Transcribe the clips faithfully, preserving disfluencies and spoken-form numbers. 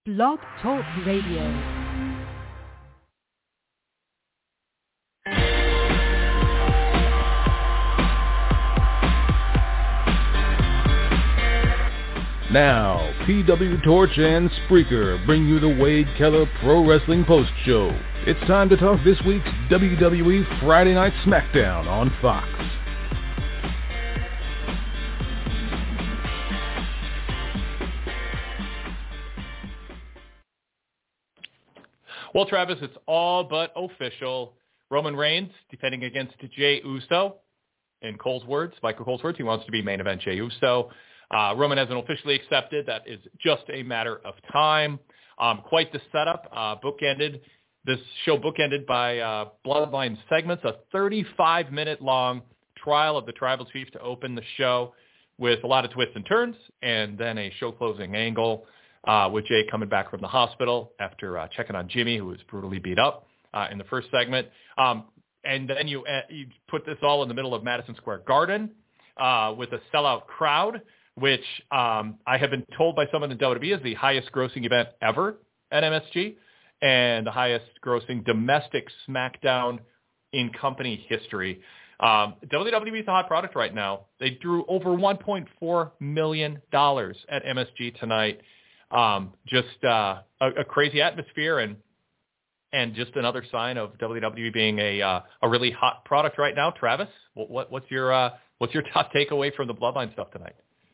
Blog Talk Radio. Now, P W Torch and Spreaker bring you the Wade Keller Pro Wrestling Post Show. It's time to talk this week's W W E Friday Night SmackDown on Fox. Well, Travis, it's all but official. Roman Reigns defending against Jey Uso. In Cole's words, Michael Cole's words, he wants to be main event Jey Uso. Uh, Roman hasn't officially accepted. That is just a matter of time. Um, quite the setup. Uh, bookended. This show bookended by uh, Bloodline segments, a thirty-five minute long trial of the Tribal Chief to open the show with a lot of twists and turns, and then a show closing angle uh, with Jey coming back from the hospital after uh, checking on Jimmy, who was brutally beat up uh, in the first segment. Um, and then you, uh, you put this all in the middle of Madison Square Garden uh, with a sellout crowd, which um, I have been told by someone in W W E is the highest grossing event ever at M S G and the highest grossing domestic SmackDown in company history. Um, W W E is a hot product right now. They drew over one point four million dollars at M S G tonight. Um, just uh, a, a crazy atmosphere and and just another sign of W W E being a uh, a really hot product right now. Travis, what, what, what's your uh, what's your top takeaway from the Bloodline stuff tonight?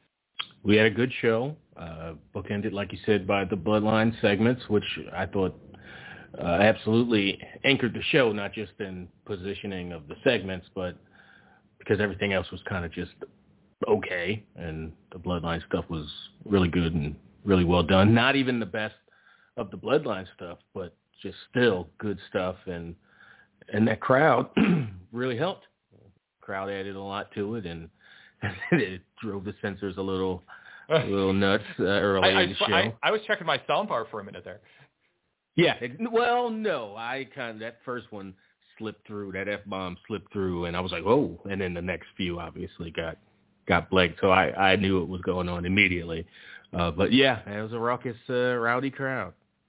We had a good show, uh, bookended, like you said, by the Bloodline segments, which I thought uh, absolutely anchored the show, not just in positioning of the segments, but because everything else was kind of just okay, and the Bloodline stuff was really good and really well done. Not even the best of the Bloodline stuff, but just still good stuff, and and that crowd really helped. The crowd added a lot to it, and it drove the censors a little, a little nuts uh, early I, I, in the show. I, I was checking my sound bar for a minute there. Yeah, it, well, no, I kind of that first one slipped through, that F bomb slipped through, and I was like, oh, and then the next few obviously got got blanked, so I, I knew what was going on immediately. Uh, but yeah, it was a raucous, uh, rowdy crowd.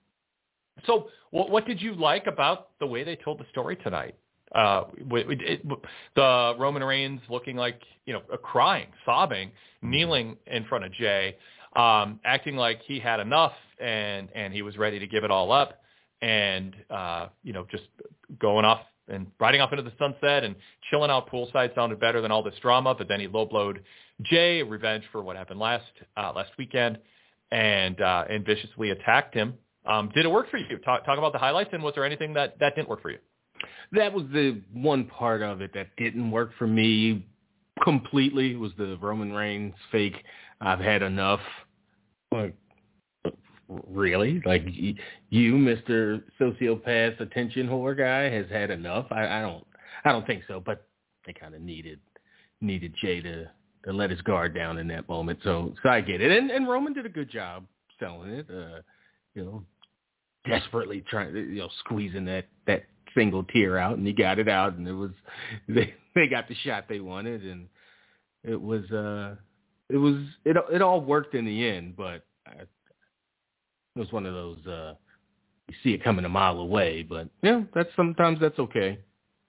So, what, what did you like about the way they told the story tonight? Uh, it, it, the Roman Reigns looking like, you know, crying, sobbing, kneeling in front of Jey, um, acting like he had enough and, and he was ready to give it all up, and, uh, you know, just going off and riding off into the sunset and chilling out poolside sounded better than all this drama. But then he low-blowed Jey, revenge for what happened last uh, last weekend, and uh, and viciously attacked him. Um, did it work for you? Talk, talk about the highlights, and was there anything that, that didn't work for you? That was the one part of it that didn't work for me completely, was the Roman Reigns fake, I've had enough. Like, really? Like, you, Mister Sociopath attention whore guy, has had enough? I, I don't I don't think so, but they kind of needed needed Jey to, to let his guard down in that moment, so so I get it. And, and Roman did a good job selling it, uh, you know, desperately trying, you know, squeezing that, that single tear out, and he got it out, and it was they they got the shot they wanted, and it was uh it was it it all worked in the end, but I, it was one of those uh you see it coming a mile away, but yeah, that's sometimes that's okay.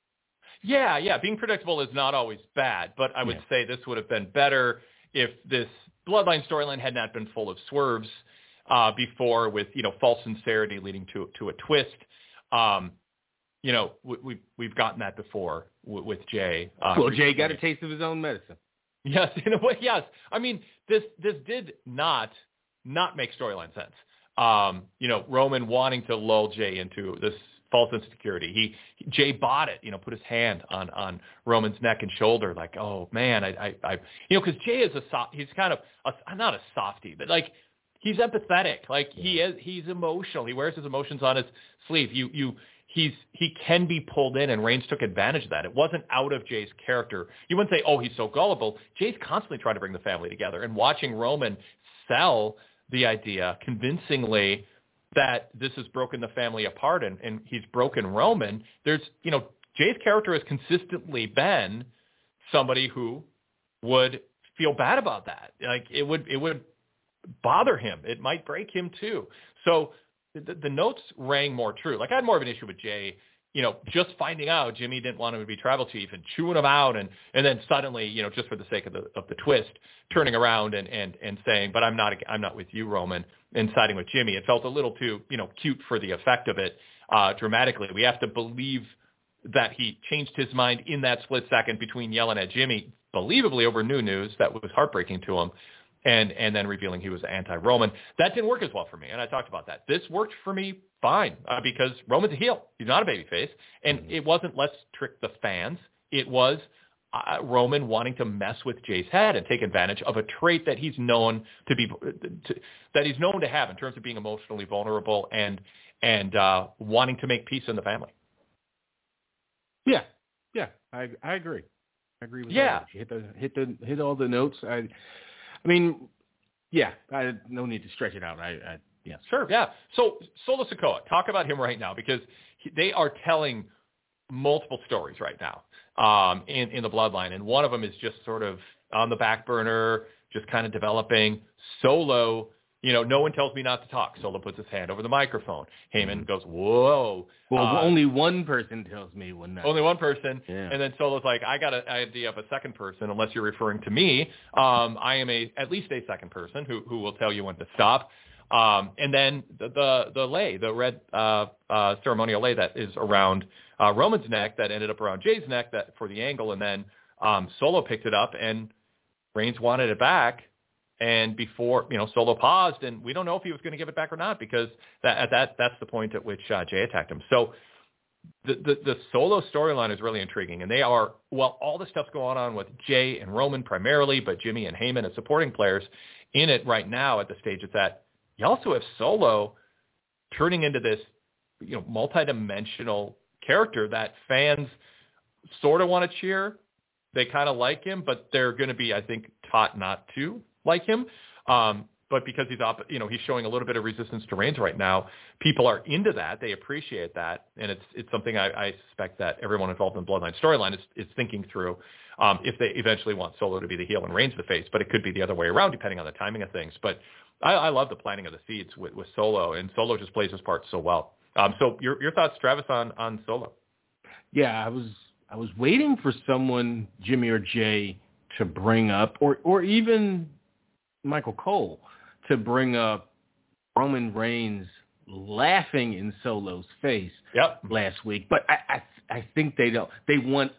Yeah, yeah, being predictable is not always bad, but I would yeah. say this would have been better if this Bloodline storyline had not been full of swerves uh before, with, you know, false sincerity leading to to a twist. Um You know, we, we, we've gotten that before with, with Jey. Uh, well, Jey got a taste of his own medicine. Yes, in a way, yes. I mean, this this did not not make storyline sense. Um, you know, Roman wanting to lull Jey into this false insecurity. He Jey bought it. You know, put his hand on, on Roman's neck and shoulder, like, oh man, I, I, I you know, because Jey is a soft. He's kind of a, not a softie, but like, he's empathetic. Like yeah. he is, he's emotional. He wears his emotions on his sleeve. You you. He's he can be pulled in, and Reigns took advantage of that. It wasn't out of Jey's character. You wouldn't say, oh, he's so gullible. Jey's constantly trying to bring the family together, and watching Roman sell the idea convincingly that this has broken the family apart, and, and he's broken Roman. There's, you know, Jey's character has consistently been somebody who would feel bad about that. Like, it would it would bother him. It might break him too. So the, the notes rang more true. Like I had more of an issue with Jay, you know, just finding out Jimmy didn't want him to be tribal chief and chewing him out, and and then suddenly, you know, just for the sake of the of the twist, turning around and and and saying, but I'm not I'm not with you, Roman, and siding with Jimmy. It felt a little too, you know, cute for the effect of it. Uh, dramatically, we have to believe that he changed his mind in that split second between yelling at Jimmy, believably over new news that was heartbreaking to him, and and then revealing he was anti-Roman. That didn't work as well for me, and I talked about that. This worked for me fine uh, because Roman's a heel. He's not a babyface, and it wasn't let's trick the fans. It was uh, Roman wanting to mess with Jay's head and take advantage of a trait that he's known to be to, that he's known to have in terms of being emotionally vulnerable and and uh, wanting to make peace in the family. Yeah, yeah, I I agree. I agree with yeah. that. You hit the hit the hit all the notes. I, I mean, yeah. I no need to stretch it out. I, I yeah. Sure. Yeah. So Solo Sikoa, talk about him right now because he, they are telling multiple stories right now um, in in the bloodline, and one of them is just sort of on the back burner, just kind of developing. Solo. You know, no one tells me not to talk. Solo puts his hand over the microphone. Heyman goes, whoa. Well, uh, only one person tells me when not. Only one person. Yeah. And then Solo's like, I got an idea of a second person, unless you're referring to me. Um, I am a at least a second person who, who will tell you when to stop. Um, and then the, the, the lei, the red uh, uh, ceremonial lei that is around uh, Roman's neck that ended up around Jay's neck that for the angle. And then um, Solo picked it up and Reigns wanted it back. And before, you know, Solo paused, and we don't know if he was going to give it back or not because that, at that that's the point at which uh, Jay attacked him. So the, the, the Solo storyline is really intriguing, and they are, well, all the stuff's going on with Jay and Roman primarily, but Jimmy and Heyman as supporting players in it right now at the stage it's at. You also have Solo turning into this, you know, multidimensional character that fans sort of want to cheer. They kind of like him, but they're going to be, I think, taught not to like him. Um, but because he's op- you know, he's showing a little bit of resistance to Reigns right now, people are into that. They appreciate that. And it's, it's something I, I suspect that everyone involved in the Bloodline storyline is, is thinking through um, if they eventually want Solo to be the heel and Reigns the face, but it could be the other way around depending on the timing of things. But I, I love the planting of the seeds with, with Solo, and Solo just plays his part so well. Um, so your, your thoughts, Travis, on, on Solo? Yeah, I was, I was waiting for someone, Jimmy or Jay, to bring up, or, or even Michael Cole, to bring up Roman Reigns laughing in Solo's face yep. last week. But I, I I think they don't. They want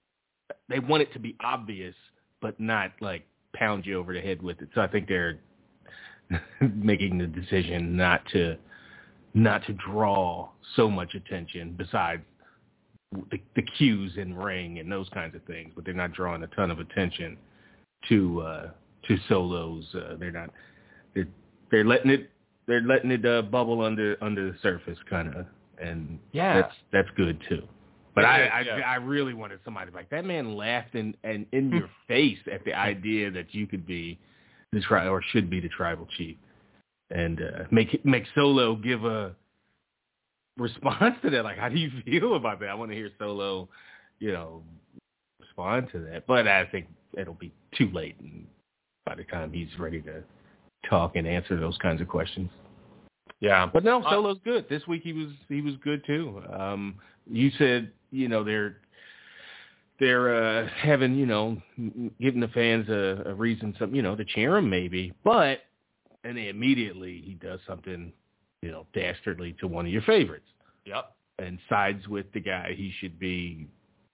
they want it to be obvious, but not like pound you over the head with it. So I think they're making the decision not to not to draw so much attention besides the, the cues in ring and those kinds of things. But they're not drawing a ton of attention to uh, to Solos. Uh, they're not. They're they're letting it they're letting it uh, bubble under under the surface, kind of, and yeah, that's that's good too. But I I, yeah. I really wanted somebody like that. Man laughed in and in your face at the idea that you could be the tri- or should be the tribal chief, and uh, make make Solo give a response to that. Like, how do you feel about that? I want to hear Solo, you know, respond to that. But I think it'll be too late, and by the time he's ready to talk and answer those kinds of questions. Yeah. But no, Solo's uh, good. This week he was he was good too. Um, you said, you know, they're they're uh, having, you know, giving the fans a, a reason, some, you know, to cheer him maybe. But and then immediately he does something, you know, dastardly to one of your favorites. Yep. And sides with the guy he should be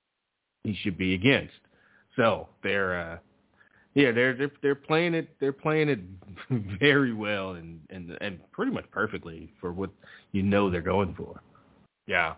he should be against. So they're uh, yeah, they're they're they're playing it they're playing it very well and, and and pretty much perfectly for what you know they're going for. Yeah.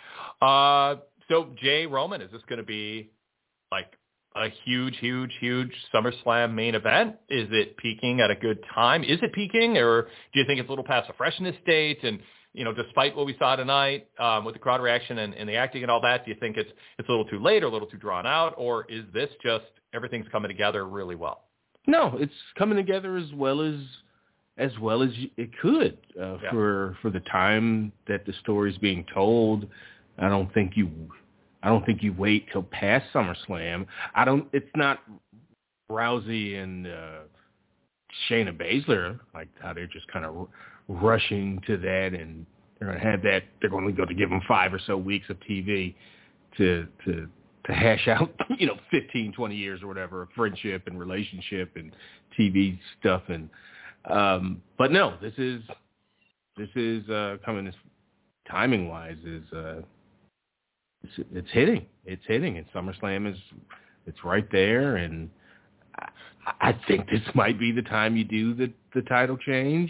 Uh, so Jay Roman, is this going to be like a huge, huge, huge SummerSlam main event? Is it peaking at a good time? Is it peaking, or do you think it's a little past the freshness date? And you know, despite what we saw tonight um, with the crowd reaction and, and the acting and all that, do you think it's it's a little too late or a little too drawn out, or is this just everything's coming together really well? No, it's coming together as well as as well as it could uh, yeah. for for the time that the story's being told. I don't think you I don't think you wait till past SummerSlam. I don't. It's not Rousey and uh, Shayna Baszler, like how they're just kind of rushing to that, and they're going to have that. They're going to go to give them five or so weeks of T V to to to hash out, you know, fifteen, twenty years or whatever of friendship and relationship and T V stuff. And um, but no, this is this is uh, coming. This timing wise is uh, it's, it's hitting. It's hitting, and SummerSlam is it's right there, and I, I think this might be the time you do the the title change,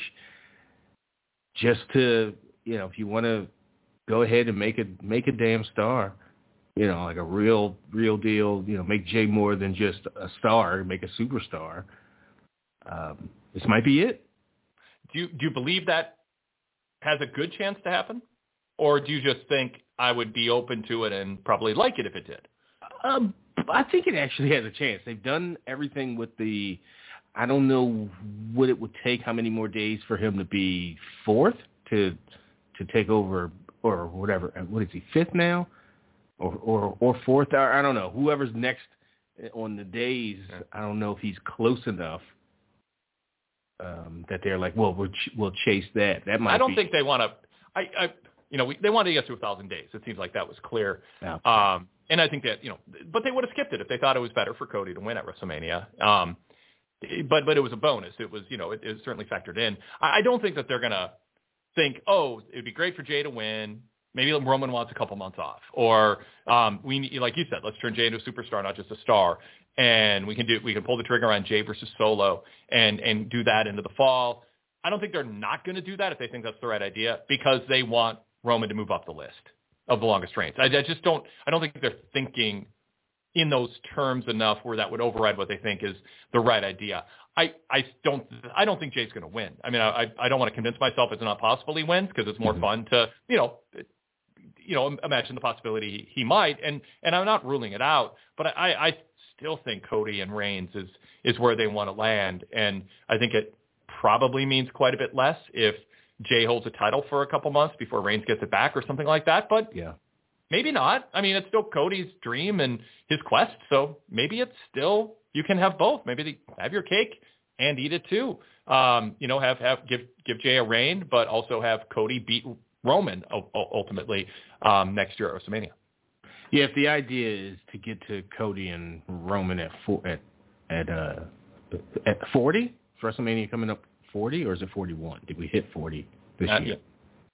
just to, you know, if you want to go ahead and make a make a damn star. You know, like a real, real deal, you know, make Jay more than just a star, make a superstar. Um, this might be it. Do you, do you believe that has a good chance to happen? Or do you just think I would be open to it and probably like it if it did? Um, I think it actually has a chance. They've done everything with the, I don't know what it would take, how many more days for him to be fourth to to take over, or whatever. What is he, fifth now? Or, or or fourth, I don't know. Whoever's next on the days, I don't know if he's close enough um, that they're like, well, we'll, ch- we'll chase that. That might. I don't be. think they want to. I, I, you know, we, they wanted to get to a thousand days. It seems like that was clear. Yeah. Um, and I think that, you know, but they would have skipped it if they thought it was better for Cody to win at WrestleMania. Um, but but it was a bonus. It was, you know, it, it certainly factored in. I, I don't think that they're gonna think, oh, it'd be great for Jay to win. Maybe Roman wants a couple months off, or um, we, like you said, let's turn Jay into a superstar, not just a star, and we can do we can pull the trigger on Jay versus Solo and and do that into the fall. I don't think they're not going to do that if they think that's the right idea, because they want Roman to move up the list of the longest reigns. I, I just don't I don't think they're thinking in those terms enough where that would override what they think is the right idea. I, I don't I don't think Jay's going to win. I mean, I I don't want to convince myself it's not possible he wins, because it's more mm-hmm. fun to, you know. you know, imagine the possibility he might, and, and I'm not ruling it out, but I, I still think Cody and Reigns is, is where they want to land. And I think it probably means quite a bit less if Jay holds a title for a couple months before Reigns gets it back or something like that. But yeah, maybe not. I mean, it's still Cody's dream and his quest. So maybe it's still, you can have both. Maybe they have your cake and eat it too. Um, you know, have, have, give, give Jay a reign, but also have Cody beat Roman ultimately um, next year at WrestleMania. Yeah, if the idea is to get to Cody and Roman at four, at at uh, at forty, is WrestleMania coming up forty, or is it forty-one? Did we hit forty this uh, year?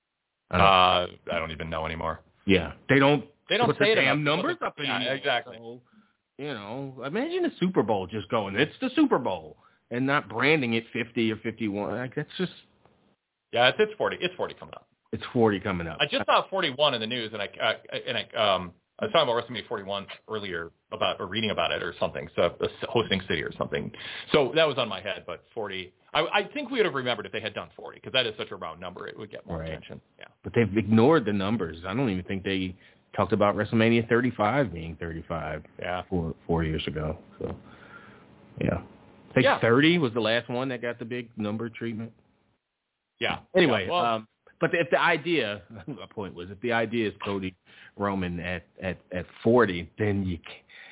I don't, uh, I don't even know anymore. Yeah, they don't. They don't put say the it damn enough. numbers up anymore. Yeah, exactly. So, you know, imagine the Super Bowl just going, it's the Super Bowl, and not branding it fifty or fifty-one. Like, that's just. Yeah, it's, it's forty. It's forty coming up. It's forty coming up. I just saw forty-one in the news, and I uh, and I um I was talking about WrestleMania forty-one earlier about or reading about it or something. So a hosting city or something. So that was on my head. But forty, I, I think we would have remembered if they had done forty, because that is such a round number. It would get more right. attention. Yeah. But they've ignored the numbers. I don't even think they talked about WrestleMania thirty-five being thirty-five. Yeah. Four four years ago. So yeah, I think yeah. thirty was the last one that got the big number treatment. Yeah. Anyway. Yeah, well, um, But if the idea, my point was, if the idea is Cody Roman at, at, at forty, then you,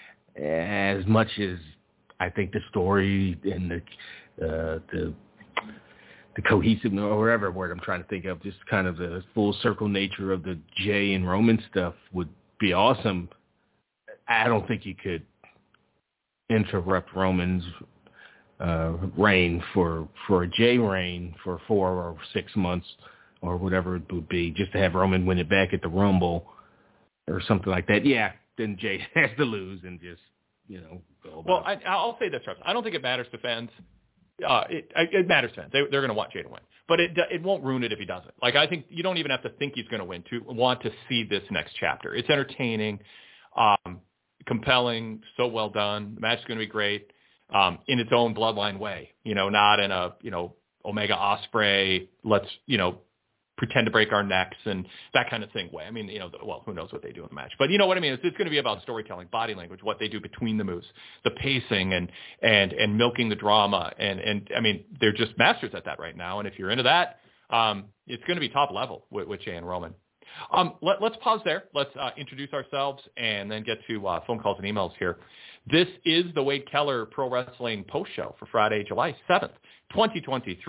as much as I think the story and the uh, the the cohesiveness, or whatever word I'm trying to think of, just kind of the full circle nature of the Jay and Roman stuff would be awesome. I don't think you could interrupt Roman's uh, reign for for a Jay reign for four or six months. Or whatever it would be, just to have Roman win it back at the Rumble or something like that. Yeah, then Jay has to lose and just, you know, go about Well, I, I'll say this, Travis. I don't think it matters to fans. Uh, it, it matters to fans. They, they're going to want Jay to win. But it it won't ruin it if he doesn't. Like, I think you don't even have to think he's going to win to want to see this next chapter. It's entertaining, um, compelling, so well done. The match is going to be great um, in its own bloodline way, you know, not in a, you know, Omega Ospreay, let's, you know, pretend to break our necks and that kind of thing way. I mean, you know, well, who knows what they do in the match, but you know what I mean? It's, it's going to be about storytelling, body language, what they do between the moves, the pacing and, and, and milking the drama. And, and I mean, they're just masters at that right now. And if you're into that, um, it's going to be top level with, with Jay and Roman. Um, let, let's pause there. Let's uh, introduce ourselves and then get to uh, phone calls and emails here. This is the Wade Keller Pro Wrestling Post Show for Friday, July seventh, twenty twenty-three.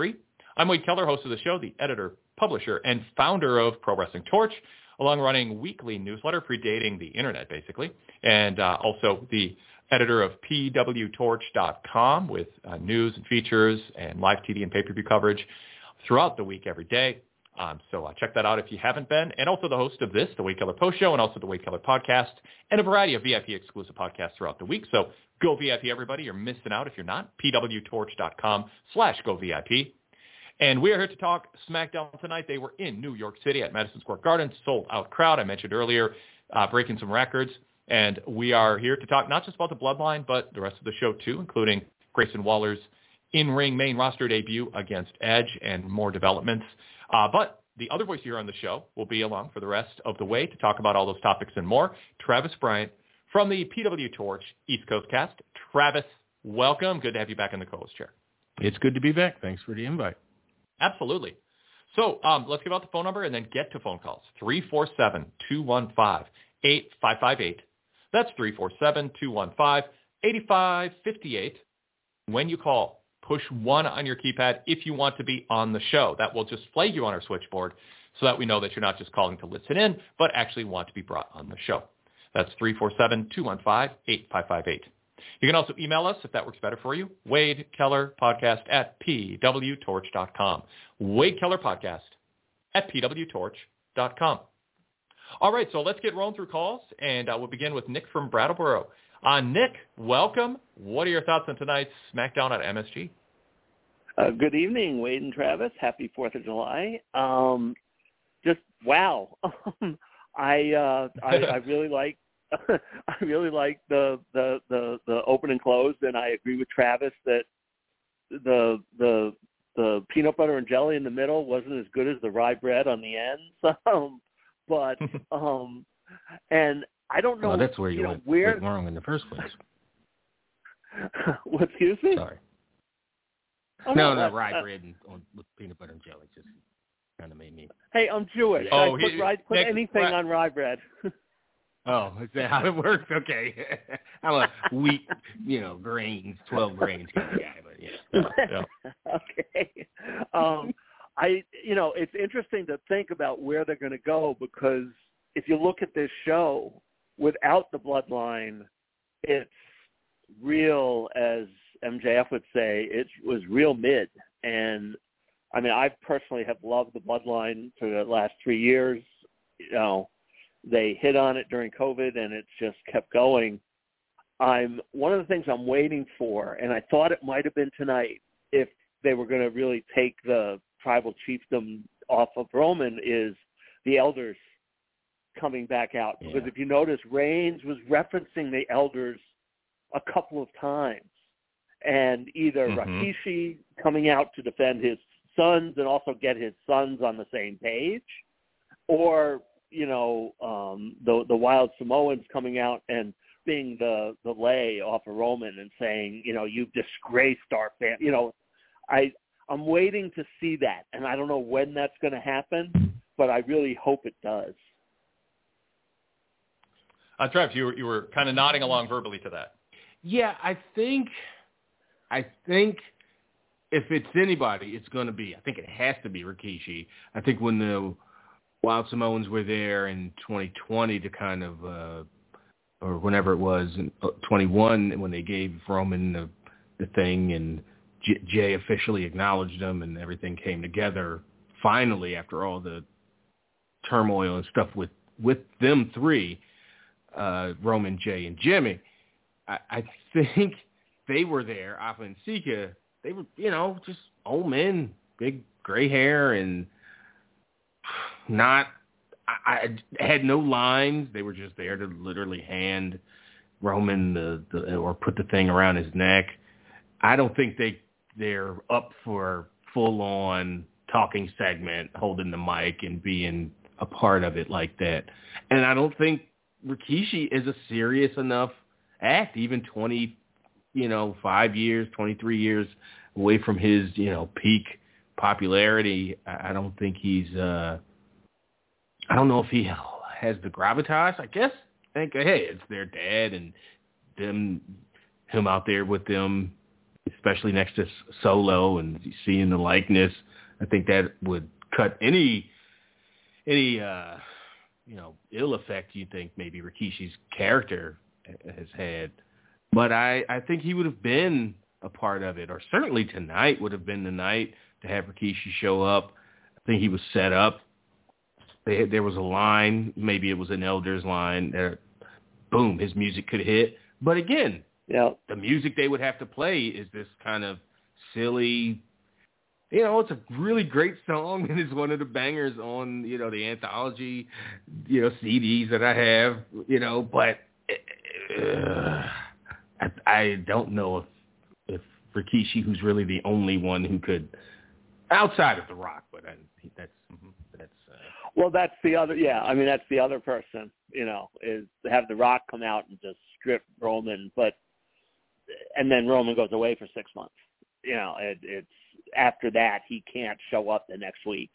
I'm Wade Keller, host of the show, the editor, publisher, and founder of Pro Wrestling Torch, a long-running weekly newsletter predating the internet, basically, and uh, also the editor of P W torch dot com with uh, news and features and live T V and pay-per-view coverage throughout the week every day. Um, so uh, check that out if you haven't been. And also the host of this, the Wade Keller Post Show, and also the Wade Keller Podcast, and a variety of V I P exclusive podcasts throughout the week. So go V I P, everybody. You're missing out if you're not. P W torch dot com slash go V I P. And we are here to talk SmackDown tonight. They were in New York City at Madison Square Garden, sold-out crowd. I mentioned earlier, uh, breaking some records. And we are here to talk not just about the Bloodline, but the rest of the show, too, including Grayson Waller's in-ring main roster debut against Edge and more developments. Uh, but the other voice here on the show will be along for the rest of the way to talk about all those topics and more. Travis Bryant from the P W Torch East Coast Cast. Travis, welcome. Good to have you back in the co-host chair. It's good to be back. Thanks for the invite. Absolutely. So um, let's give out the phone number and then get to phone calls. three four seven, two one five, eight five five eight. That's three four seven, two one five, eight five five eight. When you call, push one on your keypad if you want to be on the show. That will just flag you on our switchboard so that we know that you're not just calling to listen in, but actually want to be brought on the show. That's three four seven, two one five, eight five five eight. You can also email us if that works better for you. Wade Keller Podcast at P W torch dot com. Wade Keller Podcast at P W torch dot com. All right, so let's get rolling through calls, and uh, we'll begin with Nick from Brattleboro. Uh, Nick, welcome. What are your thoughts on tonight's SmackDown at M S G? Uh, good evening, Wade and Travis. Happy fourth of July. Um, just, wow. I, uh, I I really like I really like the, the, the, the open and close, and I agree with Travis that the the the peanut butter and jelly in the middle wasn't as good as the rye bread on the ends. Um, but um, and I don't know. Well, that's where you, you went, know, where... went wrong in the first place. Well, excuse me. Sorry. Oh, no, no, no, rye uh, bread and, on, with peanut butter and jelly just kind of made me. Hey, I'm Jewish. Oh, I put, he, rye, put Nick, anything rye... on rye bread. Oh, is that how it works? Okay. I'm a wheat, you know, grains, twelve grains kind of guy, but yeah. yeah, yeah. Okay. Um, I, you know, it's interesting to think about where they're going to go, because if you look at this show without the Bloodline, it's real, as M J F would say, it was real mid. And I mean, I personally have loved the Bloodline for the last three years. You know, they hit on it during COVID, and it's just kept going. I'm one of the things I'm waiting for, and I thought it might have been tonight if they were going to really take the tribal chiefdom off of Roman, is the elders coming back out. Yeah. Because if you notice, Reigns was referencing the elders a couple of times, and either mm-hmm. Rikishi coming out to defend his sons and also get his sons on the same page, or you know, um, the the Wild Samoans coming out and being the, the lay off of Roman and saying, you know, you've disgraced our family. You know, I, I'm waiting to see that, and I don't know when that's going to happen, but I really hope it does. Uh, Trev, you were, you were kind of nodding along verbally to that. Yeah, I think, I think if it's anybody, it's going to be, I think it has to be Rikishi. I think when the Wild Samoans were there in twenty twenty to kind of, uh, or whenever it was, in twenty-one, when they gave Roman the, the thing and J- Jay officially acknowledged them and everything came together finally after all the turmoil and stuff with, with them three, uh, Roman, Jay, and Jimmy. I, I think they were there, Alpha and Sika. They were, you know, just old men, big gray hair, and not, I, I had no lines. They were just there to literally hand Roman the, the or put the thing around his neck. I don't think they, they're up for full-on talking segment, holding the mic and being a part of it like that. And I don't think Rikishi is a serious enough act, even twenty, you know, five years, twenty-three years away from his, you know, peak popularity. I don't think he's, uh, I don't know if he has the gravitas. I guess, I think, hey, it's their dad and them, him out there with them, especially next to Solo and seeing the likeness I think that would cut any any uh, you know ill effect you think maybe Rikishi's character has had. But I, I think he would have been a part of it, or certainly tonight would have been the night to have Rikishi show up. I think he was set up. They, there was a line, maybe it was an Elders line, that, boom, his music could hit. But again, yeah. the music they would have to play is this kind of silly, you know, it's a really great song, and it's one of the bangers on, you know, the anthology, you know, C Ds that I have, you know, but uh, I, I don't know if, if Rikishi, who's really the only one who could, outside of The Rock, but I, that's, that's. Uh, well, that's the other, yeah, I mean, that's the other person, you know, is to have The Rock come out and just strip Roman, but, and then Roman goes away for six months. You know, it, it's, after that, he can't show up the next week.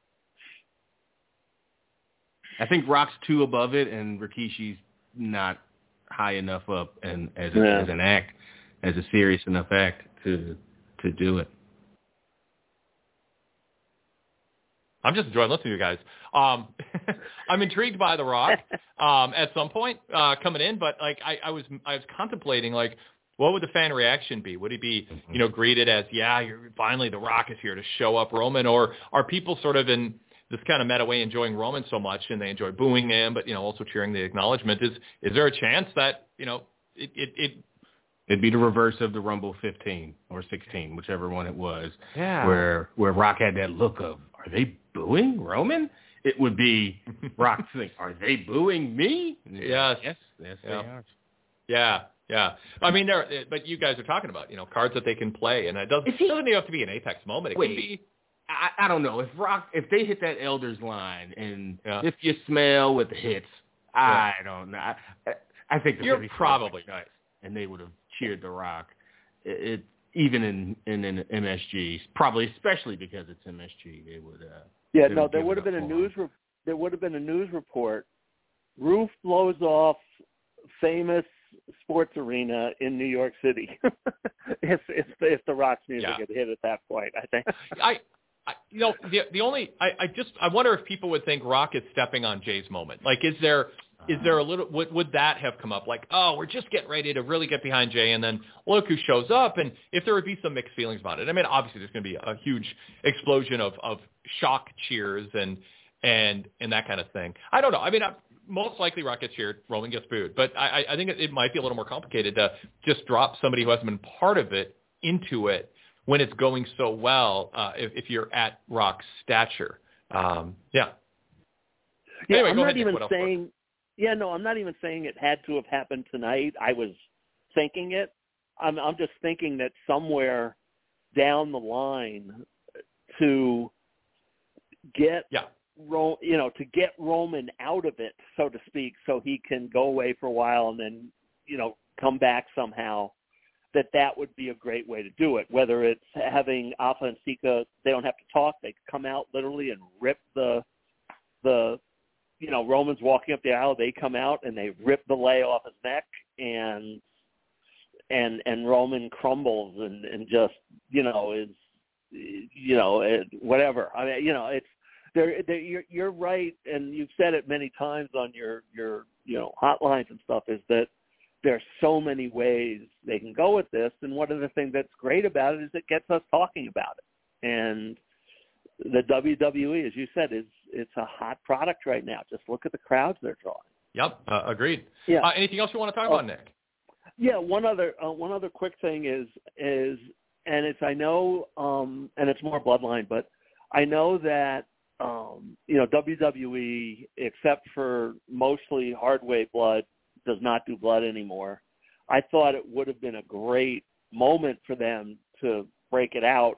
I think Rock's too above it, and Rikishi's not high enough up and as, a, yeah. as an act, as a serious enough act to to do it. I'm just enjoying listening to you guys. Um, I'm intrigued by The Rock um, at some point uh, coming in, but like I, I was I was contemplating like, what would the fan reaction be? Would he be, you know, greeted as, yeah, you're, finally The Rock is here to show up Roman? Or are people sort of in this kind of meta way enjoying Roman so much and they enjoy booing him, but, you know, also cheering the acknowledgement? Is is there a chance that, you know, it... it, it It'd be the reverse of the Rumble fifteen or sixteen, whichever one it was, yeah. where where Rock had that look of, are they booing Roman? It would be Rock think, are they booing me? Yes. Yes, yes, yeah. they are. Yeah. Yeah, I mean, there. But you guys are talking about, you know, cards that they can play, and it doesn't, it doesn't even have to be an Apex moment. It Wait, can be. I, I don't know if Rock, if they hit that Elders line, and yeah. if you smell with the hits, I yeah. don't know. I, I think the you're probably right, and they would have cheered The Rock. It, it even in, in in M S G, probably especially because it's M S G, they would. Uh, yeah, they no, would there would have been a news. Re- there would have been a news report. Roof blows off famous sports arena in New York City. if if if the Rock's music yeah. had hit at that point, I think. I, I you know the the only I, I just I wonder if people would think Rock is stepping on Jay's moment. Like, is there is there a little would would that have come up? Like, oh, we're just getting ready to really get behind Jay, and then look who shows up, and if there would be some mixed feelings about it. I mean, obviously there's going to be a huge explosion of of shock cheers and and and that kind of thing. I don't know. I mean. I, Most likely Rock gets cheered, Roman gets booed. But I, I think it, it might be a little more complicated to just drop somebody who hasn't been part of it into it when it's going so well, uh, if, if you're at Rock's stature. Um, yeah. Yeah, anyway, I'm go not ahead, even Nick, saying – yeah, no, I'm not even saying it had to have happened tonight. I was thinking it. I'm, I'm just thinking that somewhere down the line to get yeah. – Ro- you know, to get Roman out of it, so to speak, so he can go away for a while and then, you know, come back somehow, that that would be a great way to do it. Whether it's having Alpha and Sika, they don't have to talk. They come out literally and rip the, the, you know, Roman's walking up the aisle. They come out and they rip the lei off his neck, and, and, and Roman crumbles and, and just, you know, is, you know, whatever. I mean, you know, it's, They're, they're, you're, you're right, and you've said it many times on your, your you know hotlines and stuff, is that there's so many ways they can go with this, and one of the things that's great about it is it gets us talking about it. And the W W E, as you said, is it's a hot product right now. Just look at the crowds they're drawing. Yep, uh, agreed. Yeah. Uh, anything else you want to talk oh, about, Nick? Yeah, one other uh, one other quick thing is is, and it's I know, um, and it's more Bloodline, but I know that. Um, you know, W W E, except for mostly hard-weight blood, does not do blood anymore. I thought it would have been a great moment for them to break it out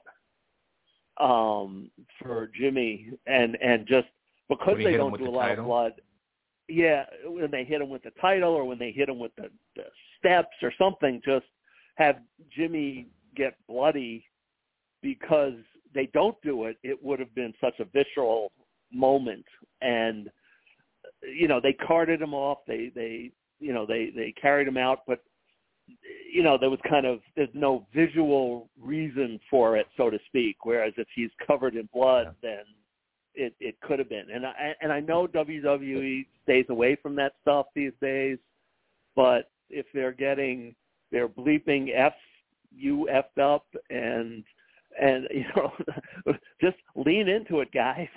um, for Jimmy, and, and just because they don't do a lot of blood. Yeah, when they hit him with the title or when they hit him with the, the steps or something, just have Jimmy get bloody because they don't do it, it would have been such a visceral moment. And, you know, they carted him off. They, they, you know, they, they carried him out. But you know, there was kind of, there's no visual reason for it, so to speak, whereas if he's covered in blood, yeah. then it, it could have been. And I, and I know W W E stays away from that stuff these days, but if they're getting, they're bleeping F, you effed up, and, and you know, just lean into it, guys.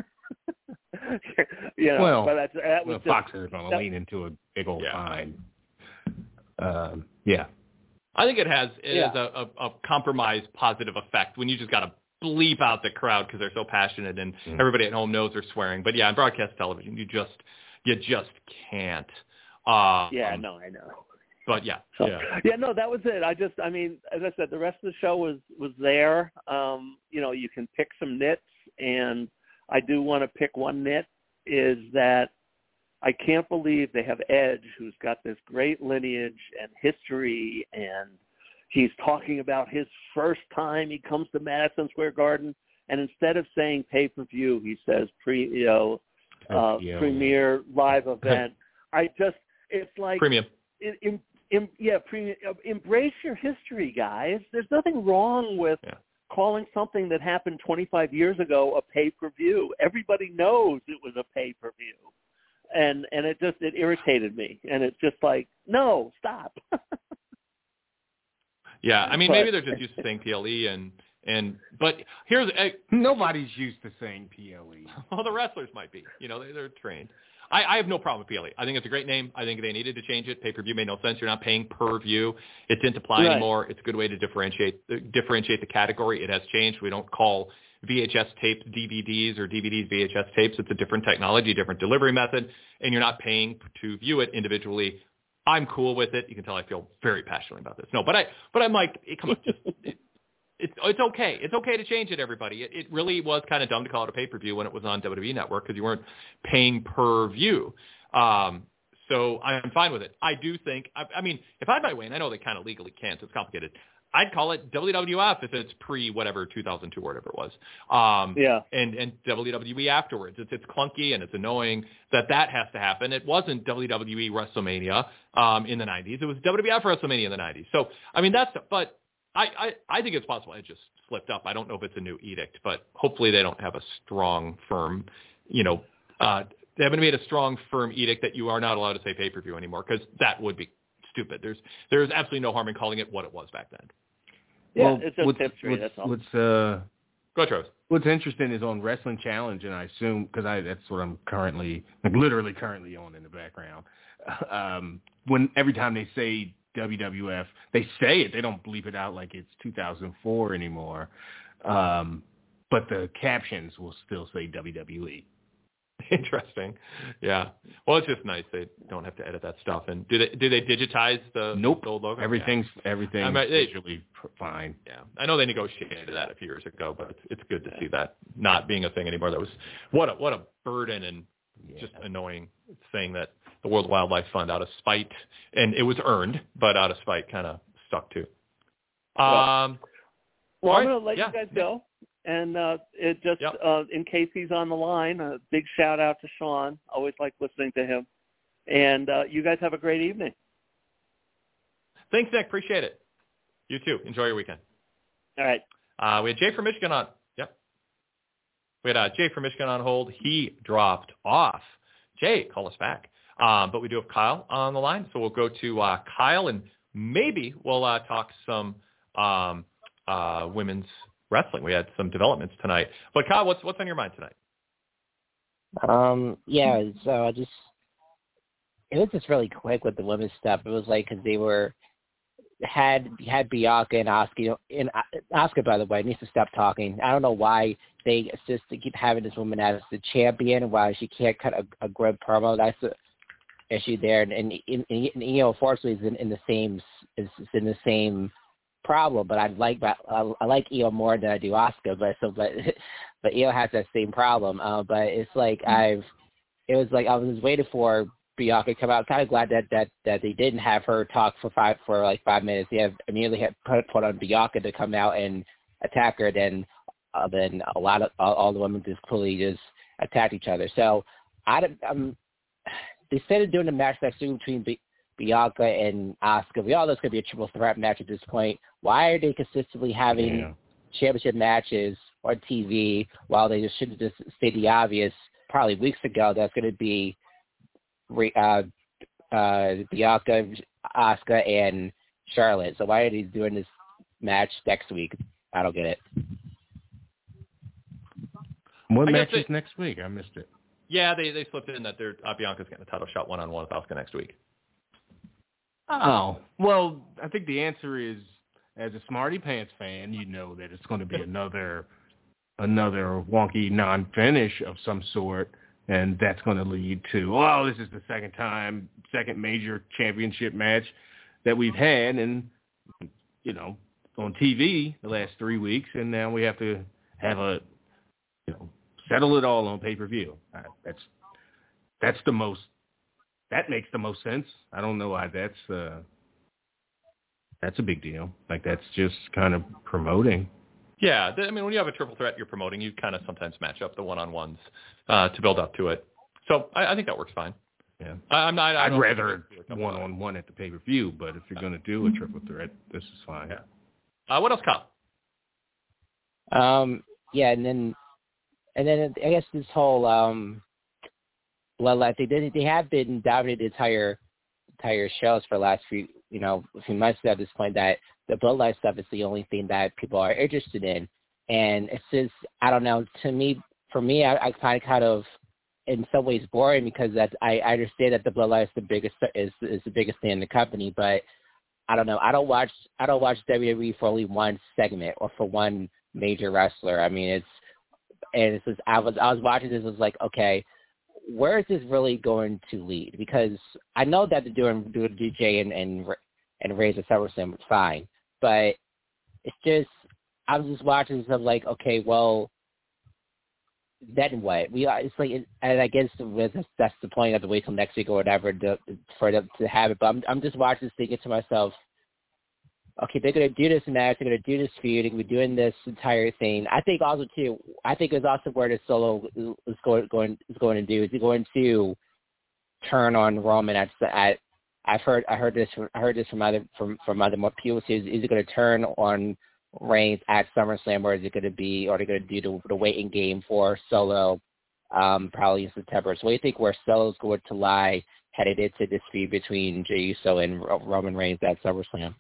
you know, well, but that's, that was well just, Fox is going to lean into a big old yeah. fine. Um, yeah. I think it has it yeah. has a, a, a compromised positive effect when you just got to bleep out the crowd because they're so passionate and mm. everybody at home knows they're swearing. But yeah, on broadcast television, you just you just can't. Um, yeah, no, I know. But yeah, so, yeah, yeah, no, that was it. I just, I mean, as I said, the rest of the show was was there. Um, you know, you can pick some nits, and I do want to pick one nit is that I can't believe they have Edge, who's got this great lineage and history, and he's talking about his first time he comes to Madison Square Garden, and instead of saying pay-per-view, he says pre, you know, uh, yeah. premier live event. I just, it's like premium. It, in, in, yeah, premium. Embrace your history, guys. There's nothing wrong with yeah. calling something that happened twenty-five years ago a pay-per-view. Everybody knows it was a pay-per-view. And and it just it irritated me, and it's just like, no, stop. yeah, I mean, but, maybe they're just used to saying P L E, and and but here's uh, nobody's used to saying P L E. Well, the wrestlers might be, you know, they, they're trained. I, I have no problem with P L E. I think it's a great name. I think they needed to change it. Pay per view made no sense. You're not paying per view. It didn't apply right. anymore. It's a good way to differentiate differentiate the category. It has changed. We don't call V H S tapes D V Ds or D V Ds V H S tapes. It's a different technology, different delivery method, and you're not paying to view it individually. I'm cool with it. You can tell I feel very passionately about this. No, but I, but I'm like, hey, come on, just it, it's it's okay. It's okay to change it, everybody. It, it really was kind of dumb to call it a pay-per-view when it was on W W E Network because you weren't paying per view. Um, so I'm fine with it. I do think, I, I mean, if I had my way, and I know they kind of legally can't, so it's complicated. I'd call it W W F if it's pre whatever two thousand two or whatever it was. Um, yeah. And and W W E afterwards. It's it's clunky and it's annoying that that has to happen. It wasn't W W E WrestleMania um, in the nineties. It was W W F WrestleMania in the nineties. So I mean that's but I, I I think it's possible it just slipped up. I don't know if it's a new edict, but hopefully they don't have a strong, firm, you know, uh, they haven't made a strong, firm edict that you are not allowed to say pay per view anymore because that would be stupid. There's there's absolutely no harm in calling it what it was back then. Yeah, well, it's just what's, history. What's, that's all. what's uh, Go, Travis. What's interesting is on Wrestling Challenge, and I assume because I that's what I'm currently, like literally currently on in the background. Um, when every time they say W W F, they say it. They don't bleep it out like it's two thousand four anymore. Um, but the captions will still say W W E. Interesting. Yeah. Well, it's just nice they don't have to edit that stuff. And do they do they digitize the, nope. the old logo? Everything's yeah. everything's I mean, they, visually fine. Yeah. I know they negotiated that a few years ago, but it's, it's good to see that not being a thing anymore. That was what a what a burden and yeah. just annoying thing that the World Wildlife Fund, out of spite, and it was earned, but out of spite, kind of stuck to. Um. Well, well I'm going to let yeah. you guys go. And uh, it just, yep. uh, in case he's on the line, a big shout out to Sean. Always like listening to him. And uh, you guys have a great evening. Thanks, Nick. Appreciate it. You too. Enjoy your weekend. All right. Uh, we had Jay from Michigan on. Yep. We had uh, Jay from Michigan on hold. He dropped off. Jay, call us back. Um, but we do have Kyle on the line, so we'll go to uh, Kyle, and maybe we'll uh, talk some um, uh, women's wrestling. We had some developments tonight. But Kyle, what's what's on your mind tonight? Um, yeah, so I just it was just really quick with the women's stuff. It was like because they were had had Bianca and Asuka. And Asuka, by the way, needs to stop talking. I don't know why they just keep having this woman as the champion and why she can't cut a, a good promo. That's the issue there. And, and, and, and you know, unfortunately, is in, in the same is in the same problem. But I like I, I like Io more than I do Asuka. But so but but Io has that same problem. Uh, but it's like I've it was like I was waiting for Bianca to come out. Kind of glad that, that that they didn't have her talk for five for like five minutes. They have immediately had put, put on Bianca to come out and attack her. Then uh, then a lot of all, all the women just clearly just attacked each other. So I um, they started doing the match next week between Bianca and Asuka. We all know it's going to be a triple threat match at this point. Why are they consistently having yeah. championship matches on T V while they just should have just stated the obvious probably weeks ago that's going to be uh, uh, Bianca, Asuka, and Charlotte. So why are they doing this match next week? I don't get it. What I match they, is next week? I missed it. Yeah, they, they slipped in that they're, uh, Bianca's getting a title shot one-on-one with Asuka next week. Oh, well, I think the answer is, as a Smarty Pants fan, you know that it's going to be another another wonky non-finish of some sort, and that's going to lead to, oh, this is the second time, second major championship match that we've had, and, you know, on T V the last three weeks, and now we have to have a, you know, settle it all on pay-per-view. Uh, that's that's the most, that makes the most sense. I don't know why that's, uh, that's a big deal. Like, that's just kind of promoting. Yeah, I mean, when you have a triple threat you're promoting, you kind of sometimes match up the one-on-ones uh, to build up to it. So I, I think that works fine. Yeah, I, I'm not. I I'd rather one-on-one at the pay-per-view, but if you're going to do a triple threat, this is fine. Yeah. Uh, what else, Kyle? Um, yeah, and then, and then I guess this whole um, bloodline thing, they they have been dominating the entire entire shows for the last few, you know, a few months at this point. That the bloodline stuff is the only thing that people are interested in, and it's just, I don't know. To me, for me, I, I find it kind of, in some ways, boring because that I, I understand that the bloodline is the biggest is is the biggest thing in the company, but I don't know. I don't watch I don't watch W W E for only one segment or for one major wrestler. I mean, it's and it's just, I was I was watching this. It was like, okay, where is this really going to lead? Because I know that they're doing doing D J and and and Reyes at SummerSlam, fine, but it's just I was just watching this. I'm like, okay, well, then what? We it's like, and I guess that's the point. I have to wait till next week or whatever to, for them to have it. But I'm I'm just watching this, thinking to myself, okay, they're gonna do this match, they're gonna do this feud, they're gonna be doing this entire thing. I think also too, I think it's also where the Solo is going going is going to do. Is he going to turn on Roman at at? I've heard I heard this from, I heard this from other from from other more people. Is is he going to turn on Reigns at SummerSlam, or is it going to be, or are they going to do the, the waiting game for Solo, um, probably in September? So what do you think where Solo's going to lie headed into this feud between Jey Uso and Roman Reigns at SummerSlam?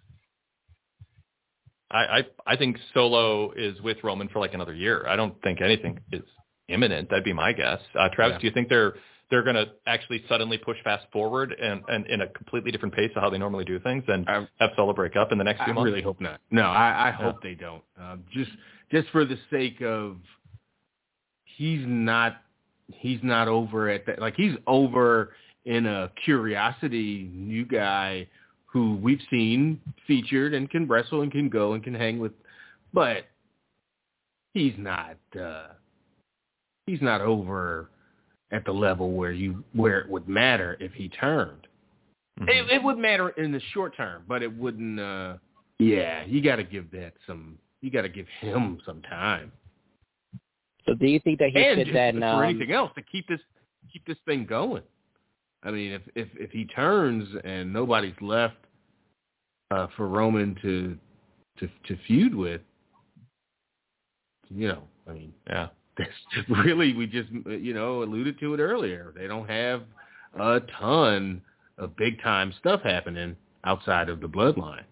I, I I think Solo is with Roman for like another year. I don't think anything is imminent. That'd be my guess. Uh, Travis, yeah. Do you think they're they're going to actually suddenly push fast forward and, and in a completely different pace of how they normally do things and I, have Solo break up in the next few I months? I really hope not. No, I, I hope yeah. they don't. Uh, just just for the sake of he's not he's not over at that. Like, he's over in a curiosity new guy who we've seen featured and can wrestle and can go and can hang with, but he's not uh, he's not over at the level where you where it would matter if he turned. Mm-hmm. It, it would matter in the short term, but it wouldn't. Uh, yeah, you got to give that some. You got to give him some time. So, do you think that he and should just then for um, anything else to keep this keep this thing going? I mean, if if if he turns and nobody's left uh, for Roman to to to feud with, you know, I mean, yeah. That's just really, we just, you know, alluded to it earlier. They don't have a ton of big-time stuff happening outside of the bloodline.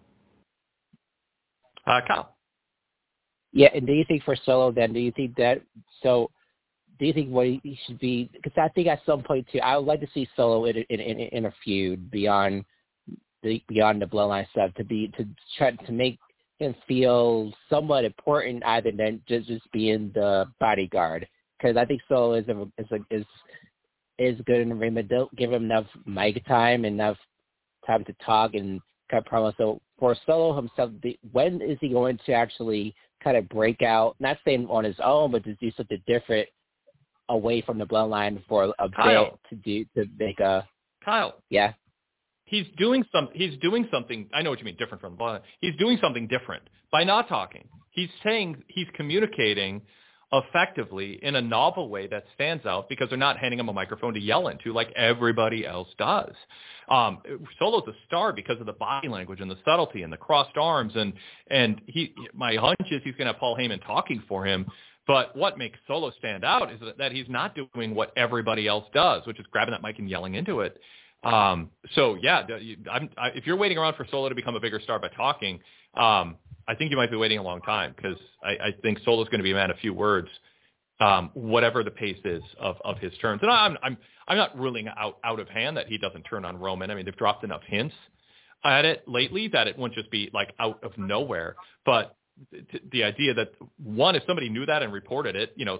Uh, Kyle? Yeah, and do you think for Solo then, do you think that, so do you think what he should be, because I think at some point too, I would like to see Solo in, in, in, in a feud beyond the, beyond the bloodline stuff, to be, to try to make and feel somewhat important, either than just, just being the bodyguard. Because I think Solo is a, is a, is is good in the ring, but don't give him enough mic time, enough time to talk and cut promos. So for Solo himself, the, when is he going to actually kind of break out? Not saying on his own, but to do something different away from the bloodline for a Kyle. bit to do to make a Kyle. Yeah. He's doing some. He's doing something. I know what you mean, different from the bloodline. He's doing something different by not talking. He's saying, he's communicating effectively in a novel way that stands out because they're not handing him a microphone to yell into like everybody else does. Um, Solo's a star because of the body language and the subtlety and the crossed arms. And, and he, my hunch is he's going to have Paul Heyman talking for him. But what makes Solo stand out is that he's not doing what everybody else does, which is grabbing that mic and yelling into it. Um, so, yeah, I'm, I, if you're waiting around for Solo to become a bigger star by talking, um, I think you might be waiting a long time because I, I think Solo's going to be a man of few words, um, whatever the pace is of, of his turns. And I'm, I'm, I'm not ruling out, out of hand that he doesn't turn on Roman. I mean, they've dropped enough hints at it lately that it wouldn't just be like out of nowhere. But th- the idea that, one, if somebody knew that and reported it, you know,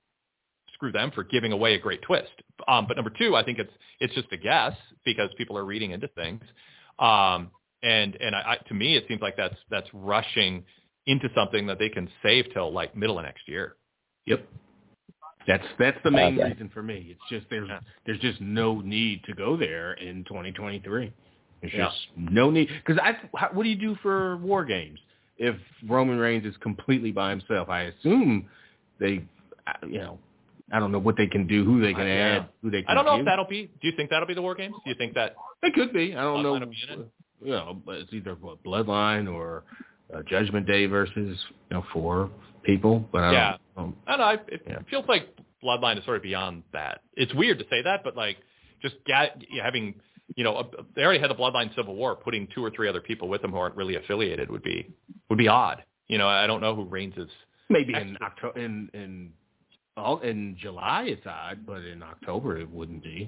screw them for giving away a great twist. Um, but number two, I think it's it's just a guess because people are reading into things. Um, and and I, I, to me, it seems like that's that's rushing into something that they can save till like middle of next year. Yep. That's that's the main okay. reason for me. It's just there's yeah. there's just no need to go there in twenty twenty-three. There's yeah. just no need because I how, what do you do for War Games if Roman Reigns is completely by himself? I assume they, you know, I don't know what they can do, who they can uh, yeah. add, who they can. I don't know give. if that'll be. Do you think that'll be the War Games? Do you think that it could be? I don't know. You know, but it's either what, Bloodline or uh, Judgment Day versus you know four people. But I yeah, don't, um, I don't know. I, it yeah. feels like Bloodline is sort of beyond that. It's weird to say that, but like just get, having you know a, they already had the Bloodline Civil War. Putting two or three other people with them who aren't really affiliated would be would be odd. You know, I don't know who Reigns is. Maybe in October in in. All, in July it's odd, but in October it wouldn't be.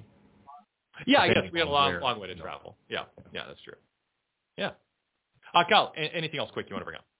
Yeah, I guess we had a long, long way to travel. Yeah, yeah, that's true. Yeah. Uh, Kyle, anything else quick you want to bring up?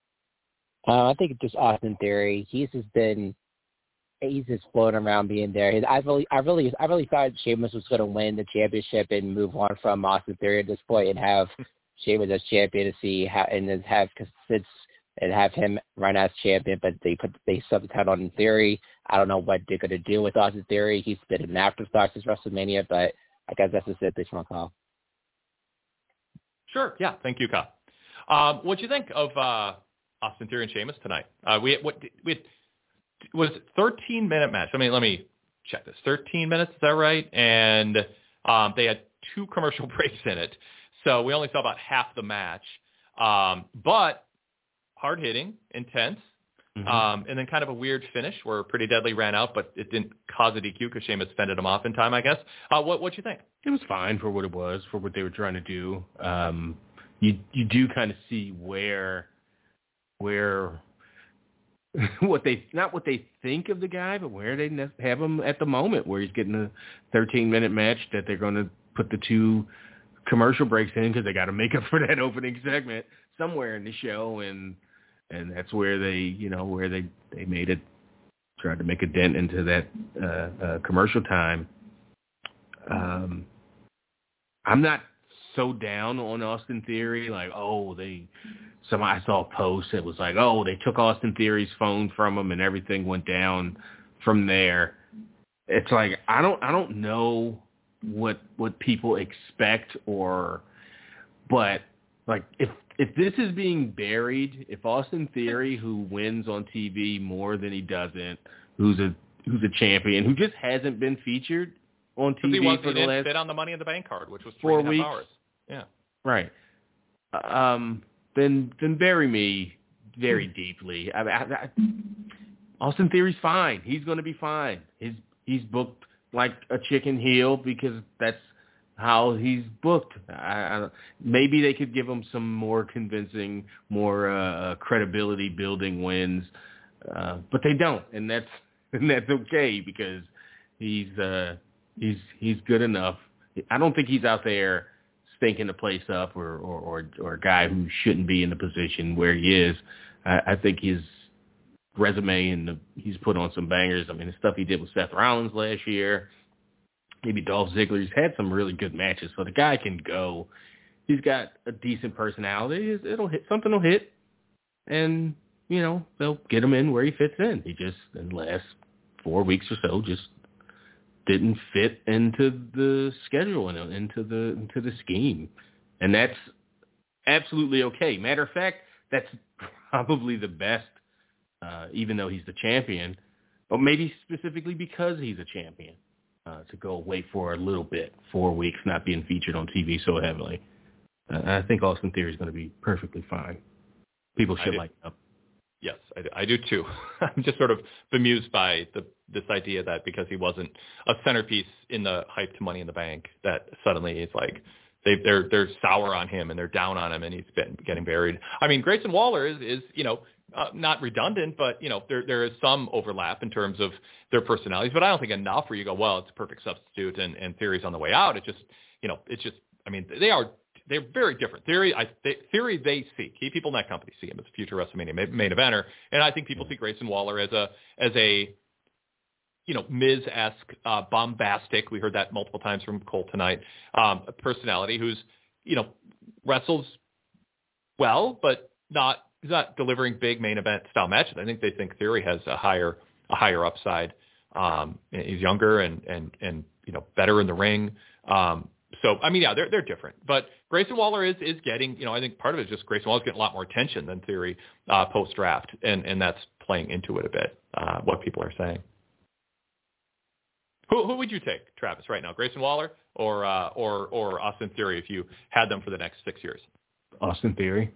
Uh, I think just Austin Theory. He's just been, he's just floating around being there. I really, I really, I really thought Sheamus was going to win the championship and move on from Austin Theory at this point and have Sheamus as champion to see how, and then have since. and have him run as champion, but they put they sub the title on Theory. I don't know what they're going to do with Austin Theory. He's been an afterthought since WrestleMania, but I guess that's just it. This one, Kyle. Sure. Yeah. Thank you, Kyle. Um, what do you think of uh, Austin Theory and Sheamus tonight? Uh, we what we had, was it thirteen minute match. I mean, let me check this. thirteen minutes. Is that right? And um, they had two commercial breaks in it, so we only saw about half the match. Um, but hard hitting, intense, mm-hmm. um, and then kind of a weird finish where Pretty Deadly ran out, but it didn't cause a D Q because Sheamus fended him off in time, I guess. Uh, what what you think? It was fine for what it was, for what they were trying to do. Um, you you do kind of see where where what they not what they think of the guy, but where they have him at the moment, where he's getting a thirteen minute match that they're going to put the two commercial breaks in because they got to make up for that opening segment somewhere in the show, and and that's where they, you know, where they, they made it, tried to make a dent into that uh, uh, commercial time. Um, I'm not so down on Austin Theory, like, oh, they, some I saw a post that was like, oh, they took Austin Theory's phone from him and everything went down from there. It's like, I don't, I don't know what, what people expect or, but like if, If this is being buried, if Austin Theory, who wins on T V more than he doesn't, who's a who's a champion, who just hasn't been featured on T V was, for the didn't last fit on the Money in the Bank card, which was three four and a half weeks, hours. Yeah, right. Um, then then bury me very deeply. I, I, I, Austin Theory's fine. He's going to be fine. He's he's booked like a chicken heel because that's how he's booked. I, I, maybe they could give him some more convincing, more uh, credibility building wins, uh, but they don't, and that's and that's okay because he's uh, he's he's good enough. I don't think he's out there stinking the place up or or, or, or a guy who shouldn't be in the position where he is. I, I think his resume and the, he's put on some bangers. I mean, the stuff he did with Seth Rollins last year. Maybe Dolph Ziggler. He's had some really good matches, so the guy can go. He's got a decent personality. It'll hit. Something will hit, and you know they'll get him in where he fits in. He just in the last four weeks or so just didn't fit into the schedule and into the into the scheme, and that's absolutely okay. Matter of fact, that's probably the best uh, even though he's the champion, or maybe specifically because he's a champion, uh, to go away for a little bit, four weeks, not being featured on T V so heavily. Uh, I think Austin Theory is going to be perfectly fine. People should like him. Yes, I do, I do too. I'm just sort of bemused by the this idea that because he wasn't a centerpiece in the hype to Money in the Bank, that suddenly it's like they they're they're sour on him and they're down on him and he's been getting buried. I mean, Grayson Waller is is you know uh, not redundant, but you know there there is some overlap in terms of their personalities, but I don't think enough where you go, well, it's a perfect substitute and and Theory's on the way out. It just you know it's just I mean they are. They're very different. Theory, I, they, theory they see. Key people in that company see him as a future WrestleMania main, main eventer, and I think people see Grayson Waller as a as a you know Miz-esque, uh, bombastic. We heard that multiple times from Cole tonight. Um, a personality who's you know wrestles well, but not he's not delivering big main event style matches. I think they think Theory has a higher a higher upside. Um, he's younger and and and you know better in the ring. Um, So, I mean, yeah, they're they're different. But Grayson Waller is is getting, you know, I think part of it is just Grayson Waller's getting a lot more attention than Theory uh, post-draft, and, and that's playing into it a bit, uh, what people are saying. Who who would you take, Travis, right now? Grayson Waller or uh, or or Austin Theory if you had them for the next six years? Austin Theory.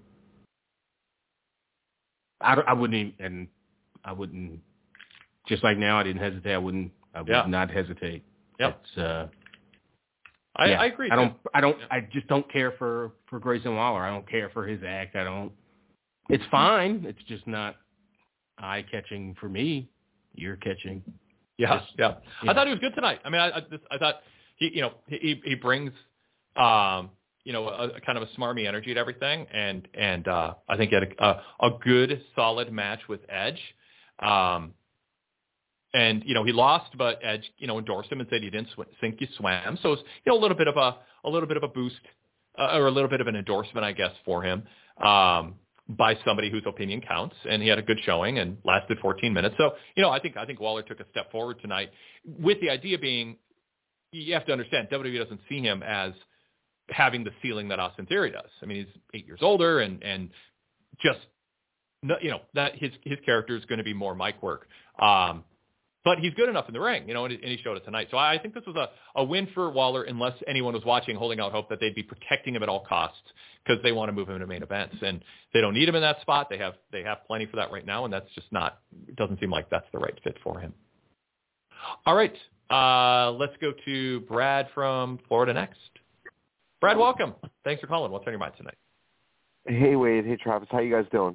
I, I wouldn't even, and I wouldn't, just like now, I didn't hesitate. I wouldn't, I would yeah. not hesitate. Yep. It's, uh, I, yeah, I agree. I don't. I don't. Yeah. I just don't care for, for Grayson Waller. I don't care for his act. I don't. It's fine. It's just not eye catching for me. Ear catching. Yeah, just, yeah. yeah. I thought he was good tonight. I mean, I I, this, I thought he, you know, he he brings, um, you know, a, a kind of a smarmy energy to everything, and and uh, I think he had a, a a good solid match with Edge. Um, And, you know, he lost, but Edge, you know, endorsed him and said you didn't sw- sink, you swam. So it's, you know, a little bit of a, a little bit of a boost uh, or a little bit of an endorsement, I guess, for him um, by somebody whose opinion counts. And he had a good showing and lasted fourteen minutes. So, you know, I think, I think Waller took a step forward tonight with the idea being you have to understand W W E doesn't see him as having the ceiling that Austin Theory does. I mean, he's eight years older and, and just, you know, that his, his character is going to be more mic work. Um, But he's good enough in the ring, you know, and he showed it tonight. So I think this was a, a win for Waller, unless anyone was watching, holding out hope that they'd be protecting him at all costs because they want to move him to main events. And they don't need him in that spot. They have they have plenty for that right now, and that's just not – it doesn't seem like that's the right fit for him. All right. Uh, let's go to Brad from Florida next. Brad, welcome. Thanks for calling. What's on your mind tonight? Hey, Wade. Hey, Travis. How you guys doing?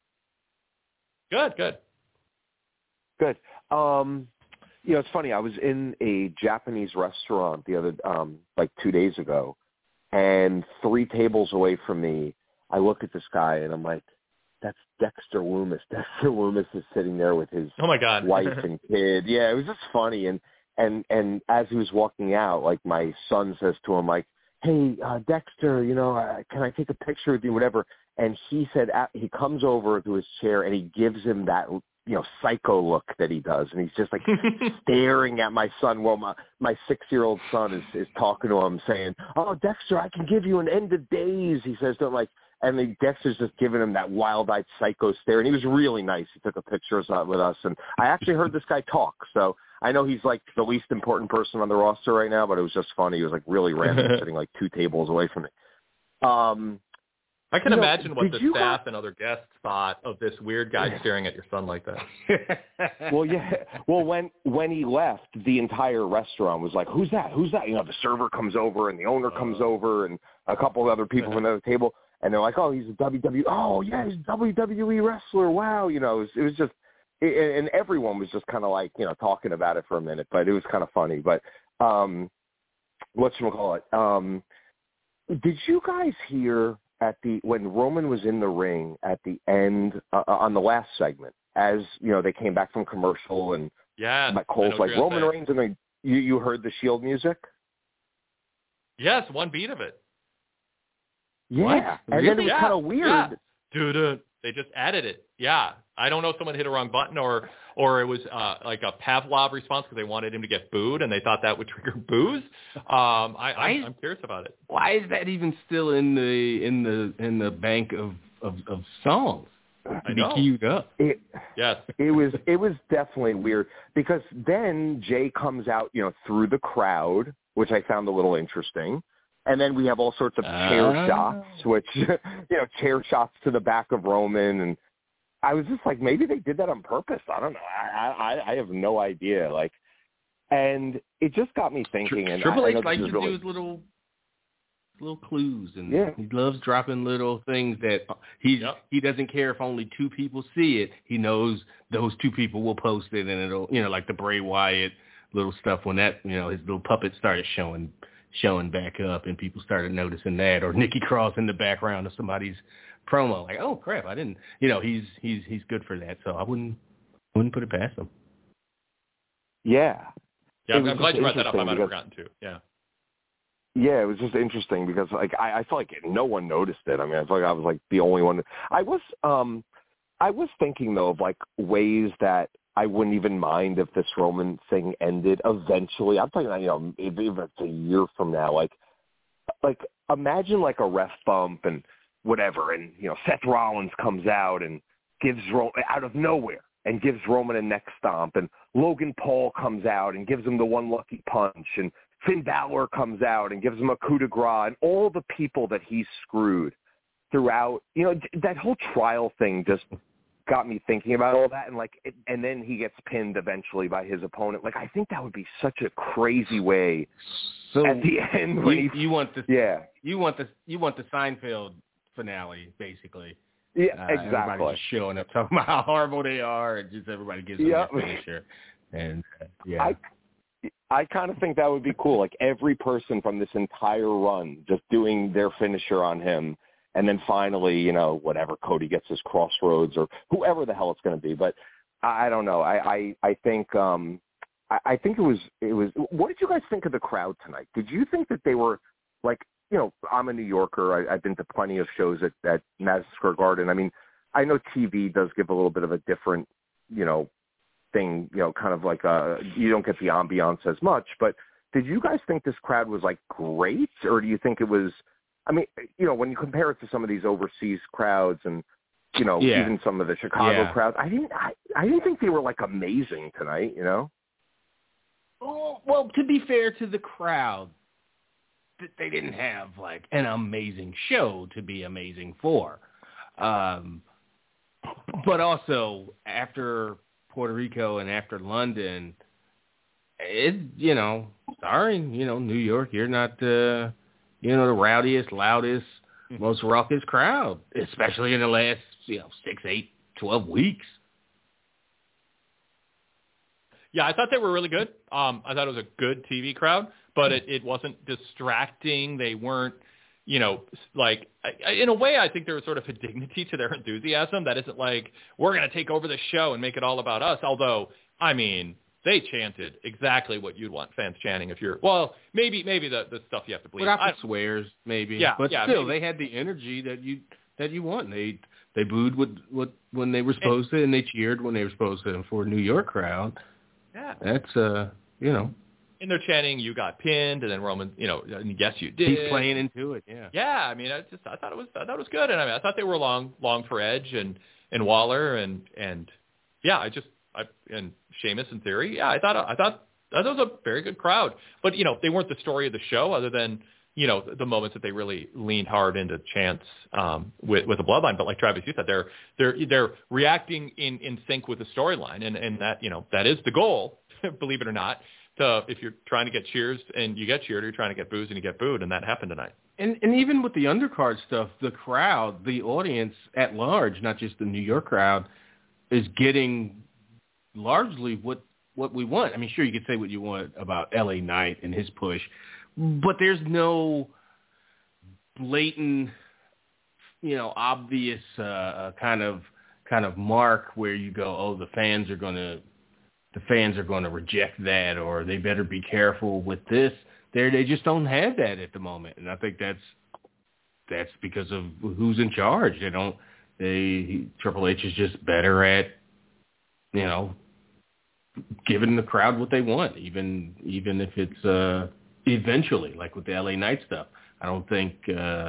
Good, good. Good. Um, you know, it's funny. I was in a Japanese restaurant the other, um, like two days ago, and three tables away from me, I look at this guy and I'm like, "That's Dexter Lumis." Dexter Lumis is sitting there with his oh my God. wife and kid. Yeah, it was just funny. And and and as he was walking out, like my son says to him, like, "Hey, uh, Dexter, you know, uh, can I take a picture with you?" Whatever. And he said uh, he comes over to his chair and he gives him that, you know, psycho look that he does. And he's just like staring at my son. Well, my, my six-year-old son is, is talking to him saying, "Oh, Dexter, I can give you an end of days." He says to him, like, and then Dexter's just giving him that wild-eyed psycho stare. And he was really nice. He took a picture with us. And I actually heard this guy talk. So I know he's like the least important person on the roster right now, but it was just funny. He was like really random, sitting like two tables away from me. Um, I can you know, imagine what the staff guys... and other guests thought of this weird guy staring at your son like that. Well, yeah. Well, when when he left, the entire restaurant was like, "Who's that? Who's that?" You know, the server comes over and the owner comes uh, over and a couple of other people from another table, and they're like, "Oh, he's a W W E. Oh, yeah, he's a W W E wrestler. Wow." You know, it was, it was just, it, and everyone was just kind of like, you know, talking about it for a minute, but it was kind of funny. But um, whatchamacallit, um, did you guys hear at the when Roman was in the ring at the end uh, on the last segment, as you know, they came back from commercial and yeah, Matt Cole's like Roman say. Reigns, and then you you heard the Shield music. Yes, one beat of it. Yeah, what? and really? then it was yeah. kind of weird. Yeah. Dude, they just added it. Yeah, I don't know if someone hit a wrong button or or it was uh, like a Pavlov response because they wanted him to get booed and they thought that would trigger boos. Um, I, I'm, I'm curious about it. Why is that even still in the in the in the bank of of, of songs? I know. Be queued up. It, yes. It was it was definitely weird because then Jay comes out, you know, through the crowd, which I found a little interesting. And then we have all sorts of chair uh... shots, which, you know, chair shots to the back of Roman. And I was just like, maybe they did that on purpose. I don't know. I I, I have no idea. Like, and it just got me thinking. And Triple I, H I likes to really... do his little little clues, and yeah. he loves dropping little things that he yep. he doesn't care if only two people see it. He knows those two people will post it, and it'll, you know, like the Bray Wyatt little stuff when that, you know, his little puppet started showing showing back up, and people started noticing that, or Nikki Cross in the background of somebody's promo, like, oh crap, I didn't, you know, he's he's he's good for that, so I wouldn't wouldn't put it past him. Yeah. Yeah, I'm, I'm glad you brought that up. I might have because... forgotten to. Yeah. Yeah, it was just interesting because like I, I felt like no one noticed it. I mean, I felt like I was like the only one. I was um I was thinking though of like ways that I wouldn't even mind if this Roman thing ended eventually. I'm talking, you know, if, if it's a year from now, like like imagine like a ref bump and whatever, and you know Seth Rollins comes out and gives Roman out of nowhere and gives Roman a neck stomp, and Logan Paul comes out and gives him the one lucky punch, and Finn Balor comes out and gives him a coup de grace, and all the people that he's screwed throughout, you know, that whole trial thing just got me thinking about all that. And like, it, and then he gets pinned eventually by his opponent. Like, I think that would be such a crazy way. So at the end, when you, he, you want the yeah, you want the you want the Seinfeld finale, basically. Yeah, uh, exactly. Everybody's just showing up talking about how horrible they are, and just everybody gives them yep. their finisher. And uh, yeah. I, I kind of think that would be cool. Like every person from this entire run just doing their finisher on him. And then finally, you know, whatever, Cody gets his Crossroads or whoever the hell it's going to be. But I, I don't know. I, I, I think um, I, I think it was it was. What did you guys think of the crowd tonight? Did you think that they were like, you know, I'm a New Yorker. I, I've been to plenty of shows at, at Madison Square Garden. I mean, I know T V does give a little bit of a different, you know, thing, you know, kind of like a, you don't get the ambiance as much, but did you guys think this crowd was like great, or do you think it was, I mean, you know, when you compare it to some of these overseas crowds and, you know, yeah. even some of the Chicago yeah. crowds, I didn't, I, I didn't think they were like amazing tonight, you know? Well, well, to be fair to the crowd, they didn't have like an amazing show to be amazing for. Um, but also after Puerto Rico and after London, it, you know, sorry, you know, New York, you're not, uh, you know, the rowdiest, loudest, most raucous crowd, especially in the last, you know, six, eight, twelve weeks. Yeah, I thought they were really good. Um, I thought it was a good T V crowd, but it, it wasn't distracting. They weren't, you know, like, I, in a way, I think there was sort of a dignity to their enthusiasm that isn't like, we're going to take over the show and make it all about us. Although, I mean, they chanted exactly what you'd want fans chanting if you're, well, maybe maybe the, the stuff you have to believe. Without the swears, maybe. Yeah, but yeah, still, maybe. they had the energy that you that you want. They they booed what, what, when they were supposed and, to, and they cheered when they were supposed to. And for a New York crowd, yeah, that's, uh, you know. And they're chanting, you got pinned, and then Roman, you know, yes, you did. He's playing into it, yeah. Yeah, I mean, I just, I thought it was, I thought it was good, and I mean, I thought they were long, long for Edge and, and Waller, and, and, yeah, I just, I, and Sheamus in theory, yeah, I thought, I thought, I thought it was a very good crowd, but you know, they weren't the story of the show, other than, you know, the moments that they really leaned hard into chants um, with with the Bloodline. But like Travis, you said, they're they're they're reacting in, in sync with the storyline, and and that, you know, that is the goal, believe it or not. To, if you're trying to get cheers and you get cheered, or you're trying to get boos and you get booed, and that happened tonight. And and even with the undercard stuff, the crowd, the audience at large, not just the New York crowd, is getting largely what what we want. I mean, sure, you could say what you want about L A Knight and his push, but there's no blatant, you know, obvious uh, kind of kind of mark where you go, oh, the fans are going to the fans are going to reject that, or they better be careful with this. They they just don't have that at the moment, and I think that's that's because of who's in charge. They don't. They Triple H is just better at, you know, giving the crowd what they want, even even if it's uh, eventually, like with the L A Knight stuff. I don't think uh,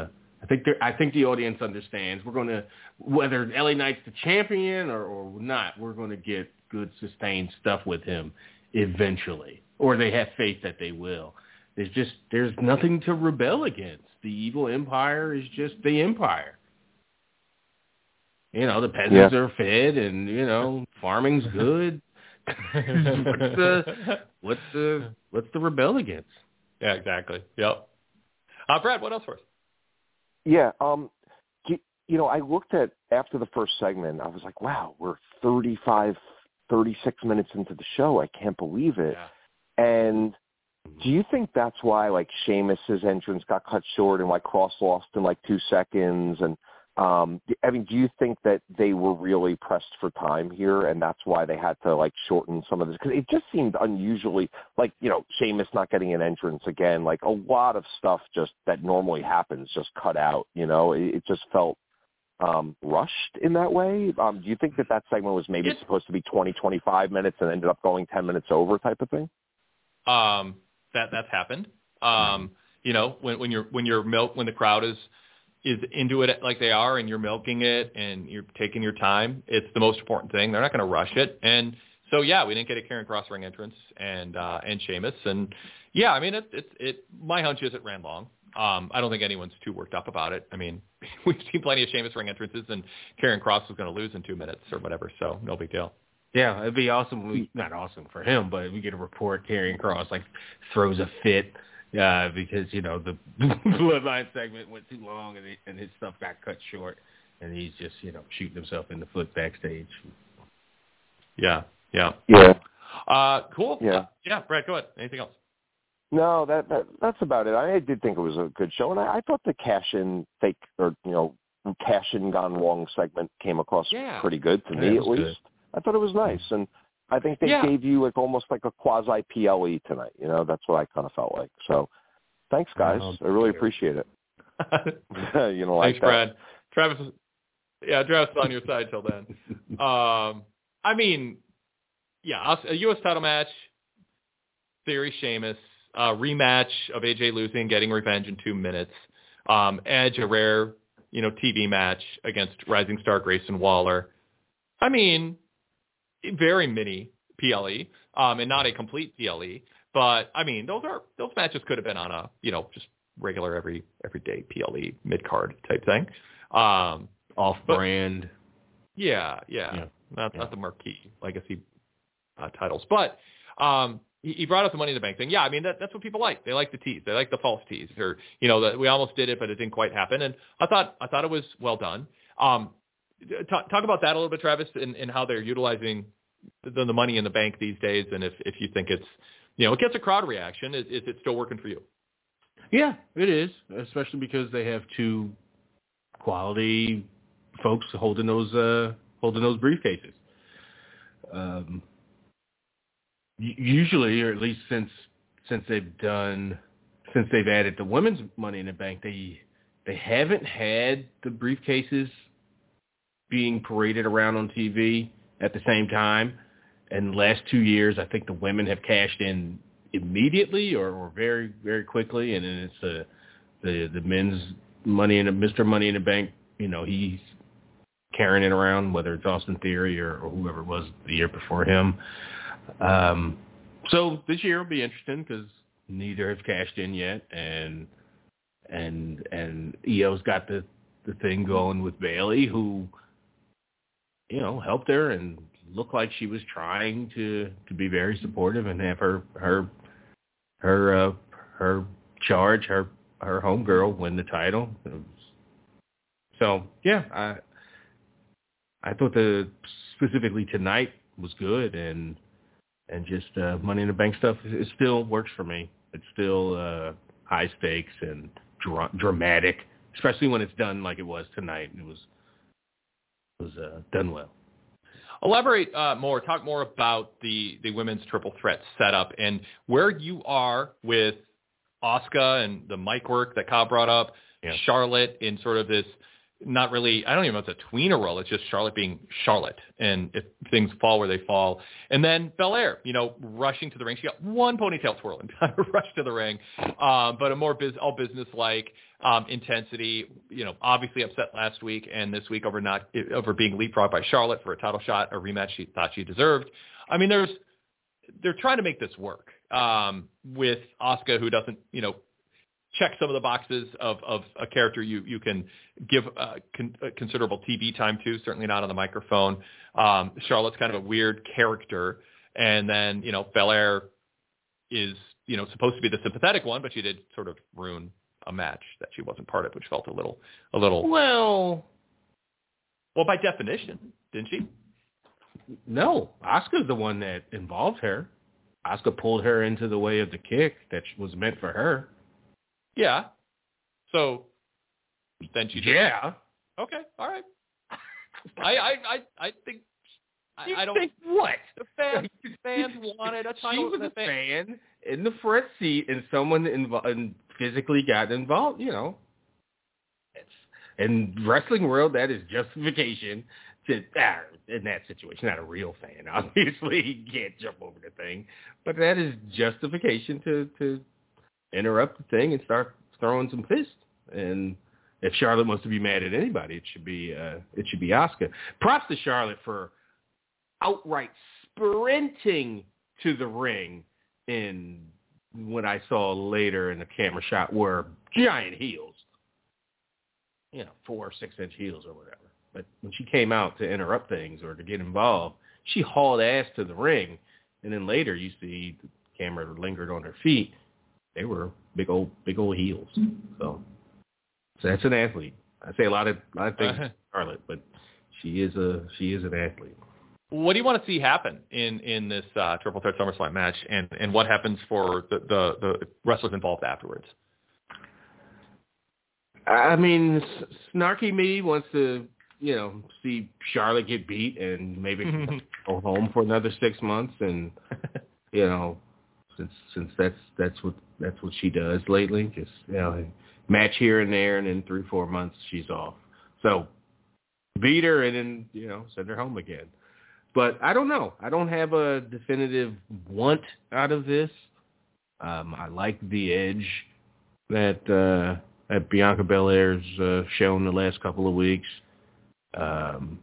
I think I think the audience understands. We're going to, whether L A Knight's the champion or, or not, we're going to get good sustained stuff with him eventually, or they have faith that they will. There's just there's nothing to rebel against. The evil empire is just the empire. You know, the peasants yeah. are fed, and you know, farming's good. what's the what's the what's the rebel against? Yeah, exactly. Yep. Uh, Brad, what else for us? Yeah, um, you, you know, I looked at after the first segment. I was like, wow, we're thirty-five, thirty-six minutes into the show. I can't believe it. Yeah. And do you think that's why, like, Sheamus's entrance got cut short and why Cross lost in like two seconds? And um, I mean, do you think that they were really pressed for time here, and that's why they had to like shorten some of this? Because it just seemed unusually, like, you know, Sheamus not getting an entrance again, like a lot of stuff just that normally happens just cut out. You know, it, it just felt um, rushed in that way. Um, do you think that that segment was maybe it's, supposed to be twenty, twenty-five minutes and ended up going ten minutes over, type of thing? Um, that that's happened. Um, you know, when when you're when you're milk when the crowd is. is into it like they are and you're milking it and you're taking your time, it's the most important thing. They're not going to rush it. And so, yeah, we didn't get a Karrion Kross ring entrance and, uh, and Sheamus. And yeah, I mean, it, it, it, my hunch is it ran long. Um, I don't think anyone's too worked up about it. I mean, we've seen plenty of Sheamus ring entrances and Karrion Kross was going to lose in two minutes or whatever. So no big deal. Yeah, it'd be awesome. We, not awesome for him, but we get a report Karrion Kross like throws a fit. Uh, because, you know, the Bloodline segment went too long and, it, and his stuff got cut short, and he's just, you know, shooting himself in the foot backstage. Yeah, yeah. Yeah. Uh, cool. Yeah. Uh, yeah, Brad, go ahead. Anything else? No, that, that that's about it. I did think it was a good show, and I, I thought the cash-in fake, or, you know, cash-in gone wrong segment came across yeah. pretty good to me, at least. Good. I thought it was nice, and I think they yeah. gave you like almost like a quasi P L E tonight. You know, that's what I kind of felt like. So, thanks, guys. Oh, I really appreciate it. you know, like thanks, that. Brad. Travis, yeah, Travis is on your side till then. Um, I mean, yeah, a U S title match, Theory, Sheamus, uh, rematch of A J losing, getting revenge in two minutes. Um, Edge, a rare, you know, T V match against Rising Star Grayson Waller. I mean. Very mini P L E, um, and not a complete P L E. But I mean, those are those matches could have been on a you know just regular every everyday P L E mid card type thing, um, off brand. Yeah, yeah, yeah. not yeah. not the marquee legacy uh, titles. But um, he, he brought up the Money in the Bank thing. Yeah, I mean that that's what people like. They like the tease. They like the false tease, or you know that we almost did it, but it didn't quite happen. And I thought I thought it was well done. Um, Talk, talk about that a little bit, Travis, and, and how they're utilizing the, the Money in the Bank these days, and if, if you think it's, you know, it gets a crowd reaction. Is, is it still working for you? Yeah, it is, especially because they have two quality folks holding those uh, holding those briefcases. Um, usually, or at least since since they've done since they've added the women's Money in the Bank, they they haven't had the briefcases being paraded around on T V at the same time. And the last two years, I think the women have cashed in immediately or, or very, very quickly. And then it's the the, the men's Money in the Mister Money in the Bank. You know, he's carrying it around, whether it's Austin Theory or, or whoever it was the year before him. Um, so this year will be interesting because neither have cashed in yet, and and and E O's got the the thing going with Bayley, who, you know, helped her and looked like she was trying to, to be very supportive and have her her her uh, her charge, her her homegirl win the title. So yeah, I I thought the specifically tonight was good, and and just uh, Money in the Bank stuff, it still works for me. It's still uh, high stakes and dra- dramatic, especially when it's done like it was tonight. It was it was uh, done well. Elaborate uh, more. Talk more about the, the women's triple threat setup and where you are with Asuka and the mic work that Kyle brought up, yeah. Charlotte in sort of this not really, I don't even know if it's a tweener role. It's just Charlotte being Charlotte. And if things fall where they fall. And then Belair, you know, rushing to the ring. She got one ponytail twirl and rushed to the ring. Um, but a more biz, all business-like um, intensity, you know, obviously upset last week and this week over not over being leapfrogged by Charlotte for a title shot, a rematch she thought she deserved. I mean, there's, they're trying to make this work um, with Asuka, who doesn't, you know, check some of the boxes of, of a character you, you can give uh, con- considerable T V time to, certainly not on the microphone. Um, Charlotte's kind of a weird character. And then, you know, Belair is, you know, supposed to be the sympathetic one, but she did sort of ruin a match that she wasn't part of, which felt a little, a little. Well, well, by definition, didn't she? No, Asuka's the one that involved her. Asuka pulled her into the way of the kick that was meant for her. Yeah. So then she did. Yeah. Okay. All right. I, I, I, I think I, you I don't think what? The fans, fans wanted a title. She was a fan. fan in the front seat, and someone invo- physically got involved. You know, it's in wrestling world that is justification to ah, in that situation. Not a real fan, obviously. You can't jump over the thing, but that is justification to to. interrupt the thing and start throwing some fists. And if Charlotte wants to be mad at anybody, it should be uh, it should be Asuka. Props to Charlotte for outright sprinting to the ring in what I saw later in the camera shot were giant heels. You know, four or six inch heels or whatever. But when she came out to interrupt things or to get involved, she hauled ass to the ring. And then later you see the camera lingered on her feet. They were big old, big old heels. So, so that's an athlete. I say a lot of, a lot of things, uh-huh. Charlotte, but she is a, she is an athlete. What do you want to see happen in in this uh, Triple Threat SummerSlam match, and, and what happens for the, the the wrestlers involved afterwards? I mean, snarky me wants to, you know, see Charlotte get beat and maybe go home for another six months, and you know. Since since that's that's what that's what she does lately, just you know, match here and there, and in three four months she's off. So beat her and then you know send her home again. But I don't know. I don't have a definitive want out of this. Um, I like the edge that uh, that Bianca Belair's uh, shown the last couple of weeks. Um,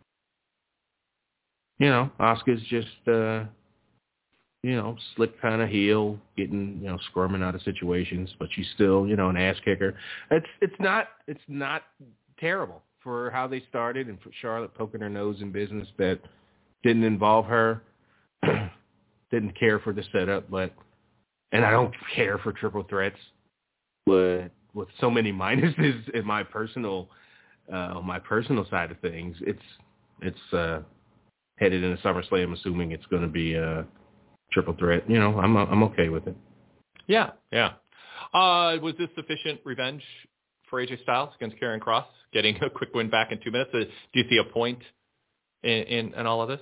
you know, Asuka's just. Uh, you know, slick kind of heel, getting, you know, squirming out of situations, but she's still, you know, an ass kicker. It's it's not it's not terrible for how they started and for Charlotte poking her nose in business that didn't involve her. Didn't care for the setup, but and I don't care for triple threats, but with so many minuses in my personal uh, on my personal side of things, it's it's uh, headed into SummerSlam, assuming it's going to be uh, triple threat. You know, I'm I'm okay with it. Yeah, yeah. Uh, was this sufficient revenge for A J Styles against Karrion Kross, getting a quick win back in two minutes? Uh, do you see a point in, in, in all of this?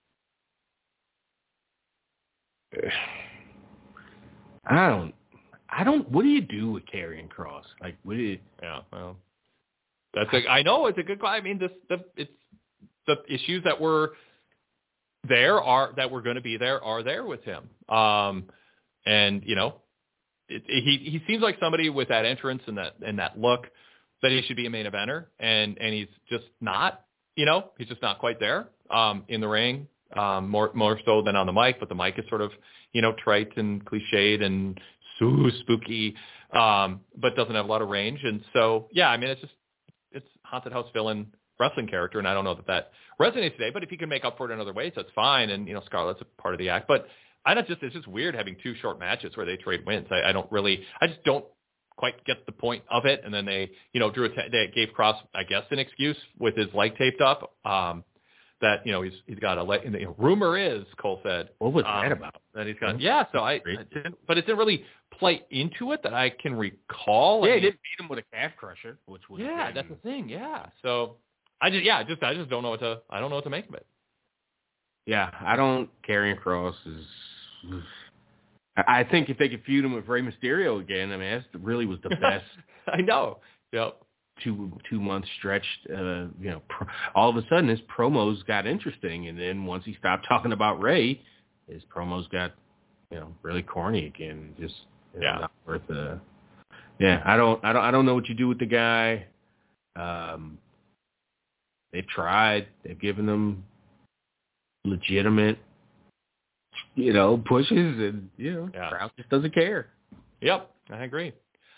I don't. I don't. What do you do with Karrion Kross? Like, what do you? Yeah, well, that's. A, I know it's a good. I mean, this the it's the issues that were there are that were going to be there are there with him. Um, and you know, it, it, he he seems like somebody with that entrance and that and that look that he should be a main eventer, and and he's just not. You know, he's just not quite there um, in the ring. Um, more more so than on the mic, but the mic is sort of, you know, trite and cliched and so spooky, um, but doesn't have a lot of range. And so, yeah, I mean, it's just, it's haunted house villain wrestling character, and I don't know that that resonates today, but if he can make up for it in other ways, that's fine. And, you know, Scarlett's a part of the act. But I don't just, it's just weird having two short matches where they trade wins. I, I don't really, I just don't quite get the point of it. And then they, you know, drew a, t- they gave Kross, I guess, an excuse with his leg taped up. Um, that, you know, he's he's got a leg, you know, rumor is, Cole said. What was um, that about? That he's got, yeah, so I, I didn't, but it didn't really play into it that I can recall. Yeah, I he mean, didn't beat him with a calf crusher, which was. Yeah, that's the thing, yeah. So, I just, yeah, just, I just don't know what to, I don't know what to make of it. Yeah, I don't, Karrion Kross is, I think if they could feud him with Rey Mysterio again, I mean, that really was the best. I know, yep. two two month stretch, uh, you know, pro- all of a sudden his promos got interesting, and then once he stopped talking about Ray, his promos got, you know, really corny again. Just you know, yeah, not worth a. Yeah, I don't, I don't, I don't know what you do with the guy. Um, they've tried. They've given him legitimate, you know, pushes, and you know, yeah. crowd just doesn't care. Yep, I agree.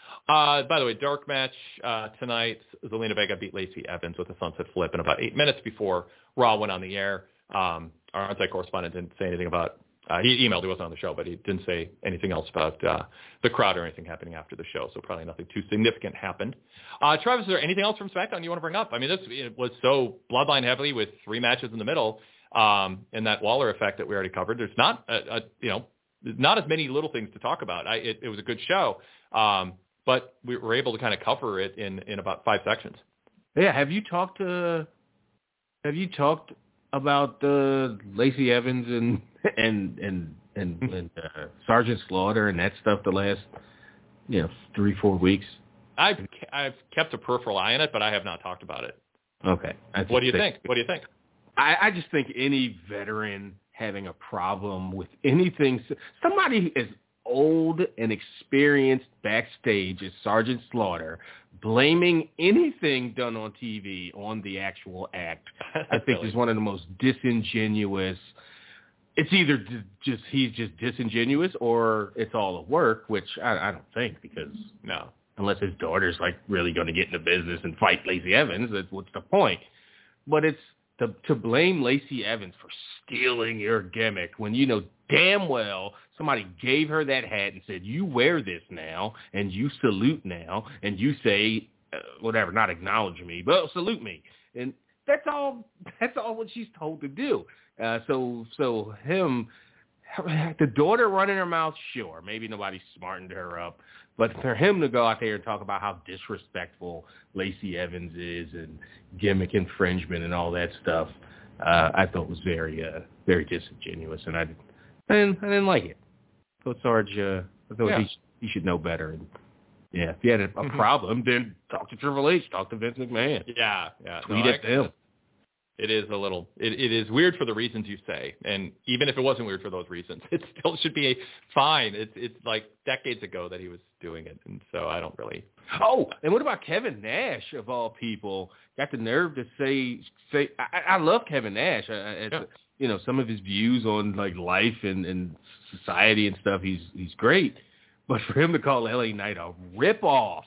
Uh, by the way, dark match uh, tonight. Zelina Vega beat Lacey Evans with a sunset flip in about eight minutes before Raw went on the air. Um, our on-site correspondent didn't say anything about. Uh, he emailed. He wasn't on the show, but he didn't say anything else about uh, the crowd or anything happening after the show. So probably nothing too significant happened. Uh, Travis, is there anything else from SmackDown you want to bring up? I mean, this it was so bloodline heavily with three matches in the middle, um, and that Waller effect that we already covered. There's not, a, a, you know, not as many little things to talk about. I, it, it was a good show. Um, But we were able to kind of cover it in, in about five sections. Yeah, have you talked to? Have you talked about uh, Lacey Evans and and and and, and uh, Sergeant Slaughter and that stuff the last, you know, three four weeks? I've I've kept a peripheral eye on it, but I have not talked about it. Okay. What do you think? think? What do you think? I, I just think any veteran having a problem with anything, somebody is old and experienced backstage as Sergeant Slaughter, blaming anything done on T V on the actual act, I think really? is one of the most disingenuous. It's either d- just he's just disingenuous or it's all a work, which I, I don't think, because no, unless his daughter's like really going to get into business and fight Lacey Evans, that's what's the point? But it's to, to blame Lacey Evans for stealing your gimmick when you know damn well somebody gave her that hat and said, you wear this now, and you salute now, and you say, uh, whatever, not acknowledge me, but salute me. And that's all, that's all what she's told to do. Uh, so, so him, the daughter running her mouth, sure, maybe nobody smartened her up, but for him to go out there and talk about how disrespectful Lacey Evans is and gimmick infringement and all that stuff, uh, I thought was very, uh, very disingenuous, and I, I didn't, I didn't like it. I thought Sarge, uh, I thought yeah. he, he should know better. And yeah, if you had a, a mm-hmm. problem, then talk to Triple H, talk to Vince McMahon. Yeah, yeah. Tweet no, at them. It is a little, it, it is weird for the reasons you say. And even if it wasn't weird for those reasons, it still should be fine. It's it's like decades ago that he was doing it. And so I don't really. Oh, and what about Kevin Nash, of all people? Got the nerve to say, say I, I love Kevin Nash. I, I, yeah. You know, some of his views on like life and, and society and stuff, he's he's great. But for him to call L A Knight a ripoff,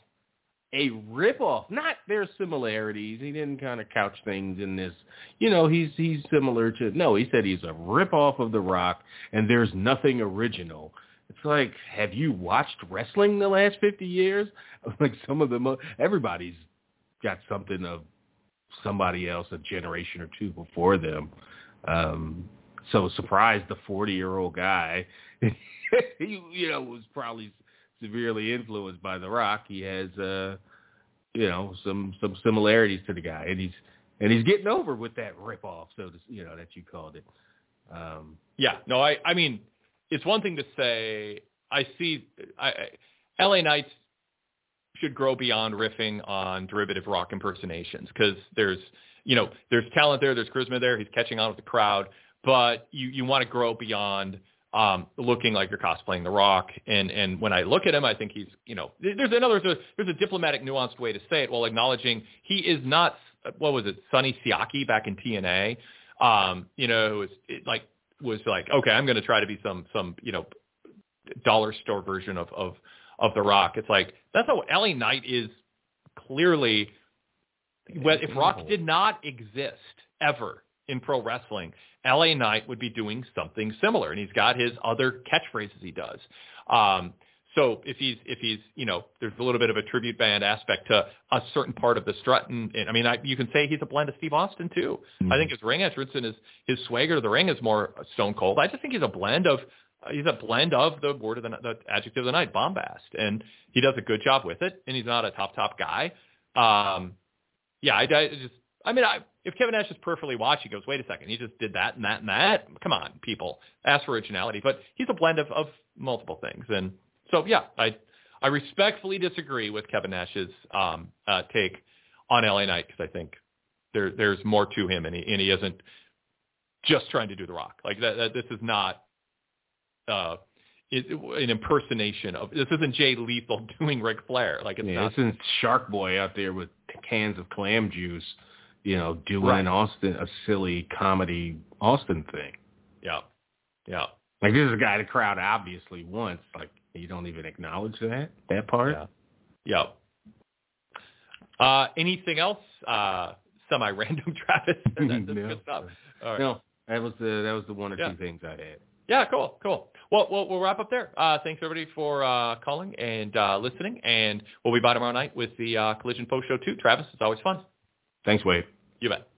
a ripoff, not their similarities. He didn't kind of couch things in this. You know, he's he's similar to, no, he said he's a ripoff of The Rock, and there's nothing original. It's like, have you watched wrestling the last fifty years? Like some of them, everybody's got something of somebody else a generation or two before them. Um, so surprised the forty-year-old guy, he, you know, was probably severely influenced by The Rock. He has, uh, you know, some some similarities to the guy, and he's and he's getting over with that ripoff, so to, you know, that you called it. Um, yeah, no, I, I mean, it's one thing to say I see I, L A Knights should grow beyond riffing on derivative Rock impersonations, because there's, you know, there's talent there, there's charisma there, he's catching on with the crowd, but you, you want to grow beyond um, looking like you're cosplaying The Rock. And, and when I look at him, I think he's, you know, there's another, there's a, there's a diplomatic, nuanced way to say it while acknowledging he is not, what was it, Sonny Siaki back in T N A, um, you know, who was it, like, was like, okay, I'm going to try to be some, some, you know, dollar store version of, of, of The Rock. It's like, that's how L A Knight is clearly. Well, if Rock did not exist ever in pro wrestling, L A Knight would be doing something similar, and he's got his other catchphrases he does. Um, so if he's, if he's, you know, there's a little bit of a tribute band aspect to a certain part of the strut, and, and I mean, I, you can say he's a blend of Steve Austin too. Mm-hmm. I think his ring entrance and his his swagger to the ring is more Stone Cold. I just think he's a blend of. Uh, he's a blend of the word of the, the adjective of the night, bombast, and he does a good job with it. And he's not a top top guy. Um, yeah, I, I just, I mean, I, if Kevin Nash is perfectly watched, he goes, wait a second, he just did that and that and that. Come on, people, ask for originality. But he's a blend of, of multiple things, and so yeah, I I respectfully disagree with Kevin Nash's um, uh, take on L A Knight, because I think there there's more to him, and he and he isn't just trying to do The Rock. Like that, that this is not uh, it, an impersonation of. This isn't Jay Lethal doing Ric Flair. Like it's yeah, not. This isn't Shark Boy out there with cans of clam juice, you know, doing Right. an Austin a silly comedy Austin thing. Yeah, yeah, Like this is a guy the crowd obviously wants. Like you don't even acknowledge that that part. yeah, yeah. Uh, anything else? Uh, semi-random, Travis. That's no, good stuff. All right. no, that was the that was the one or Yeah. two things I had. Yeah, cool, cool. Well, we'll, we'll wrap up there. Uh, thanks, everybody, for uh, calling and uh, listening. And we'll be by tomorrow night with the uh, Collision Post Show, too. Travis, it's always fun. Thanks, Wade. You bet.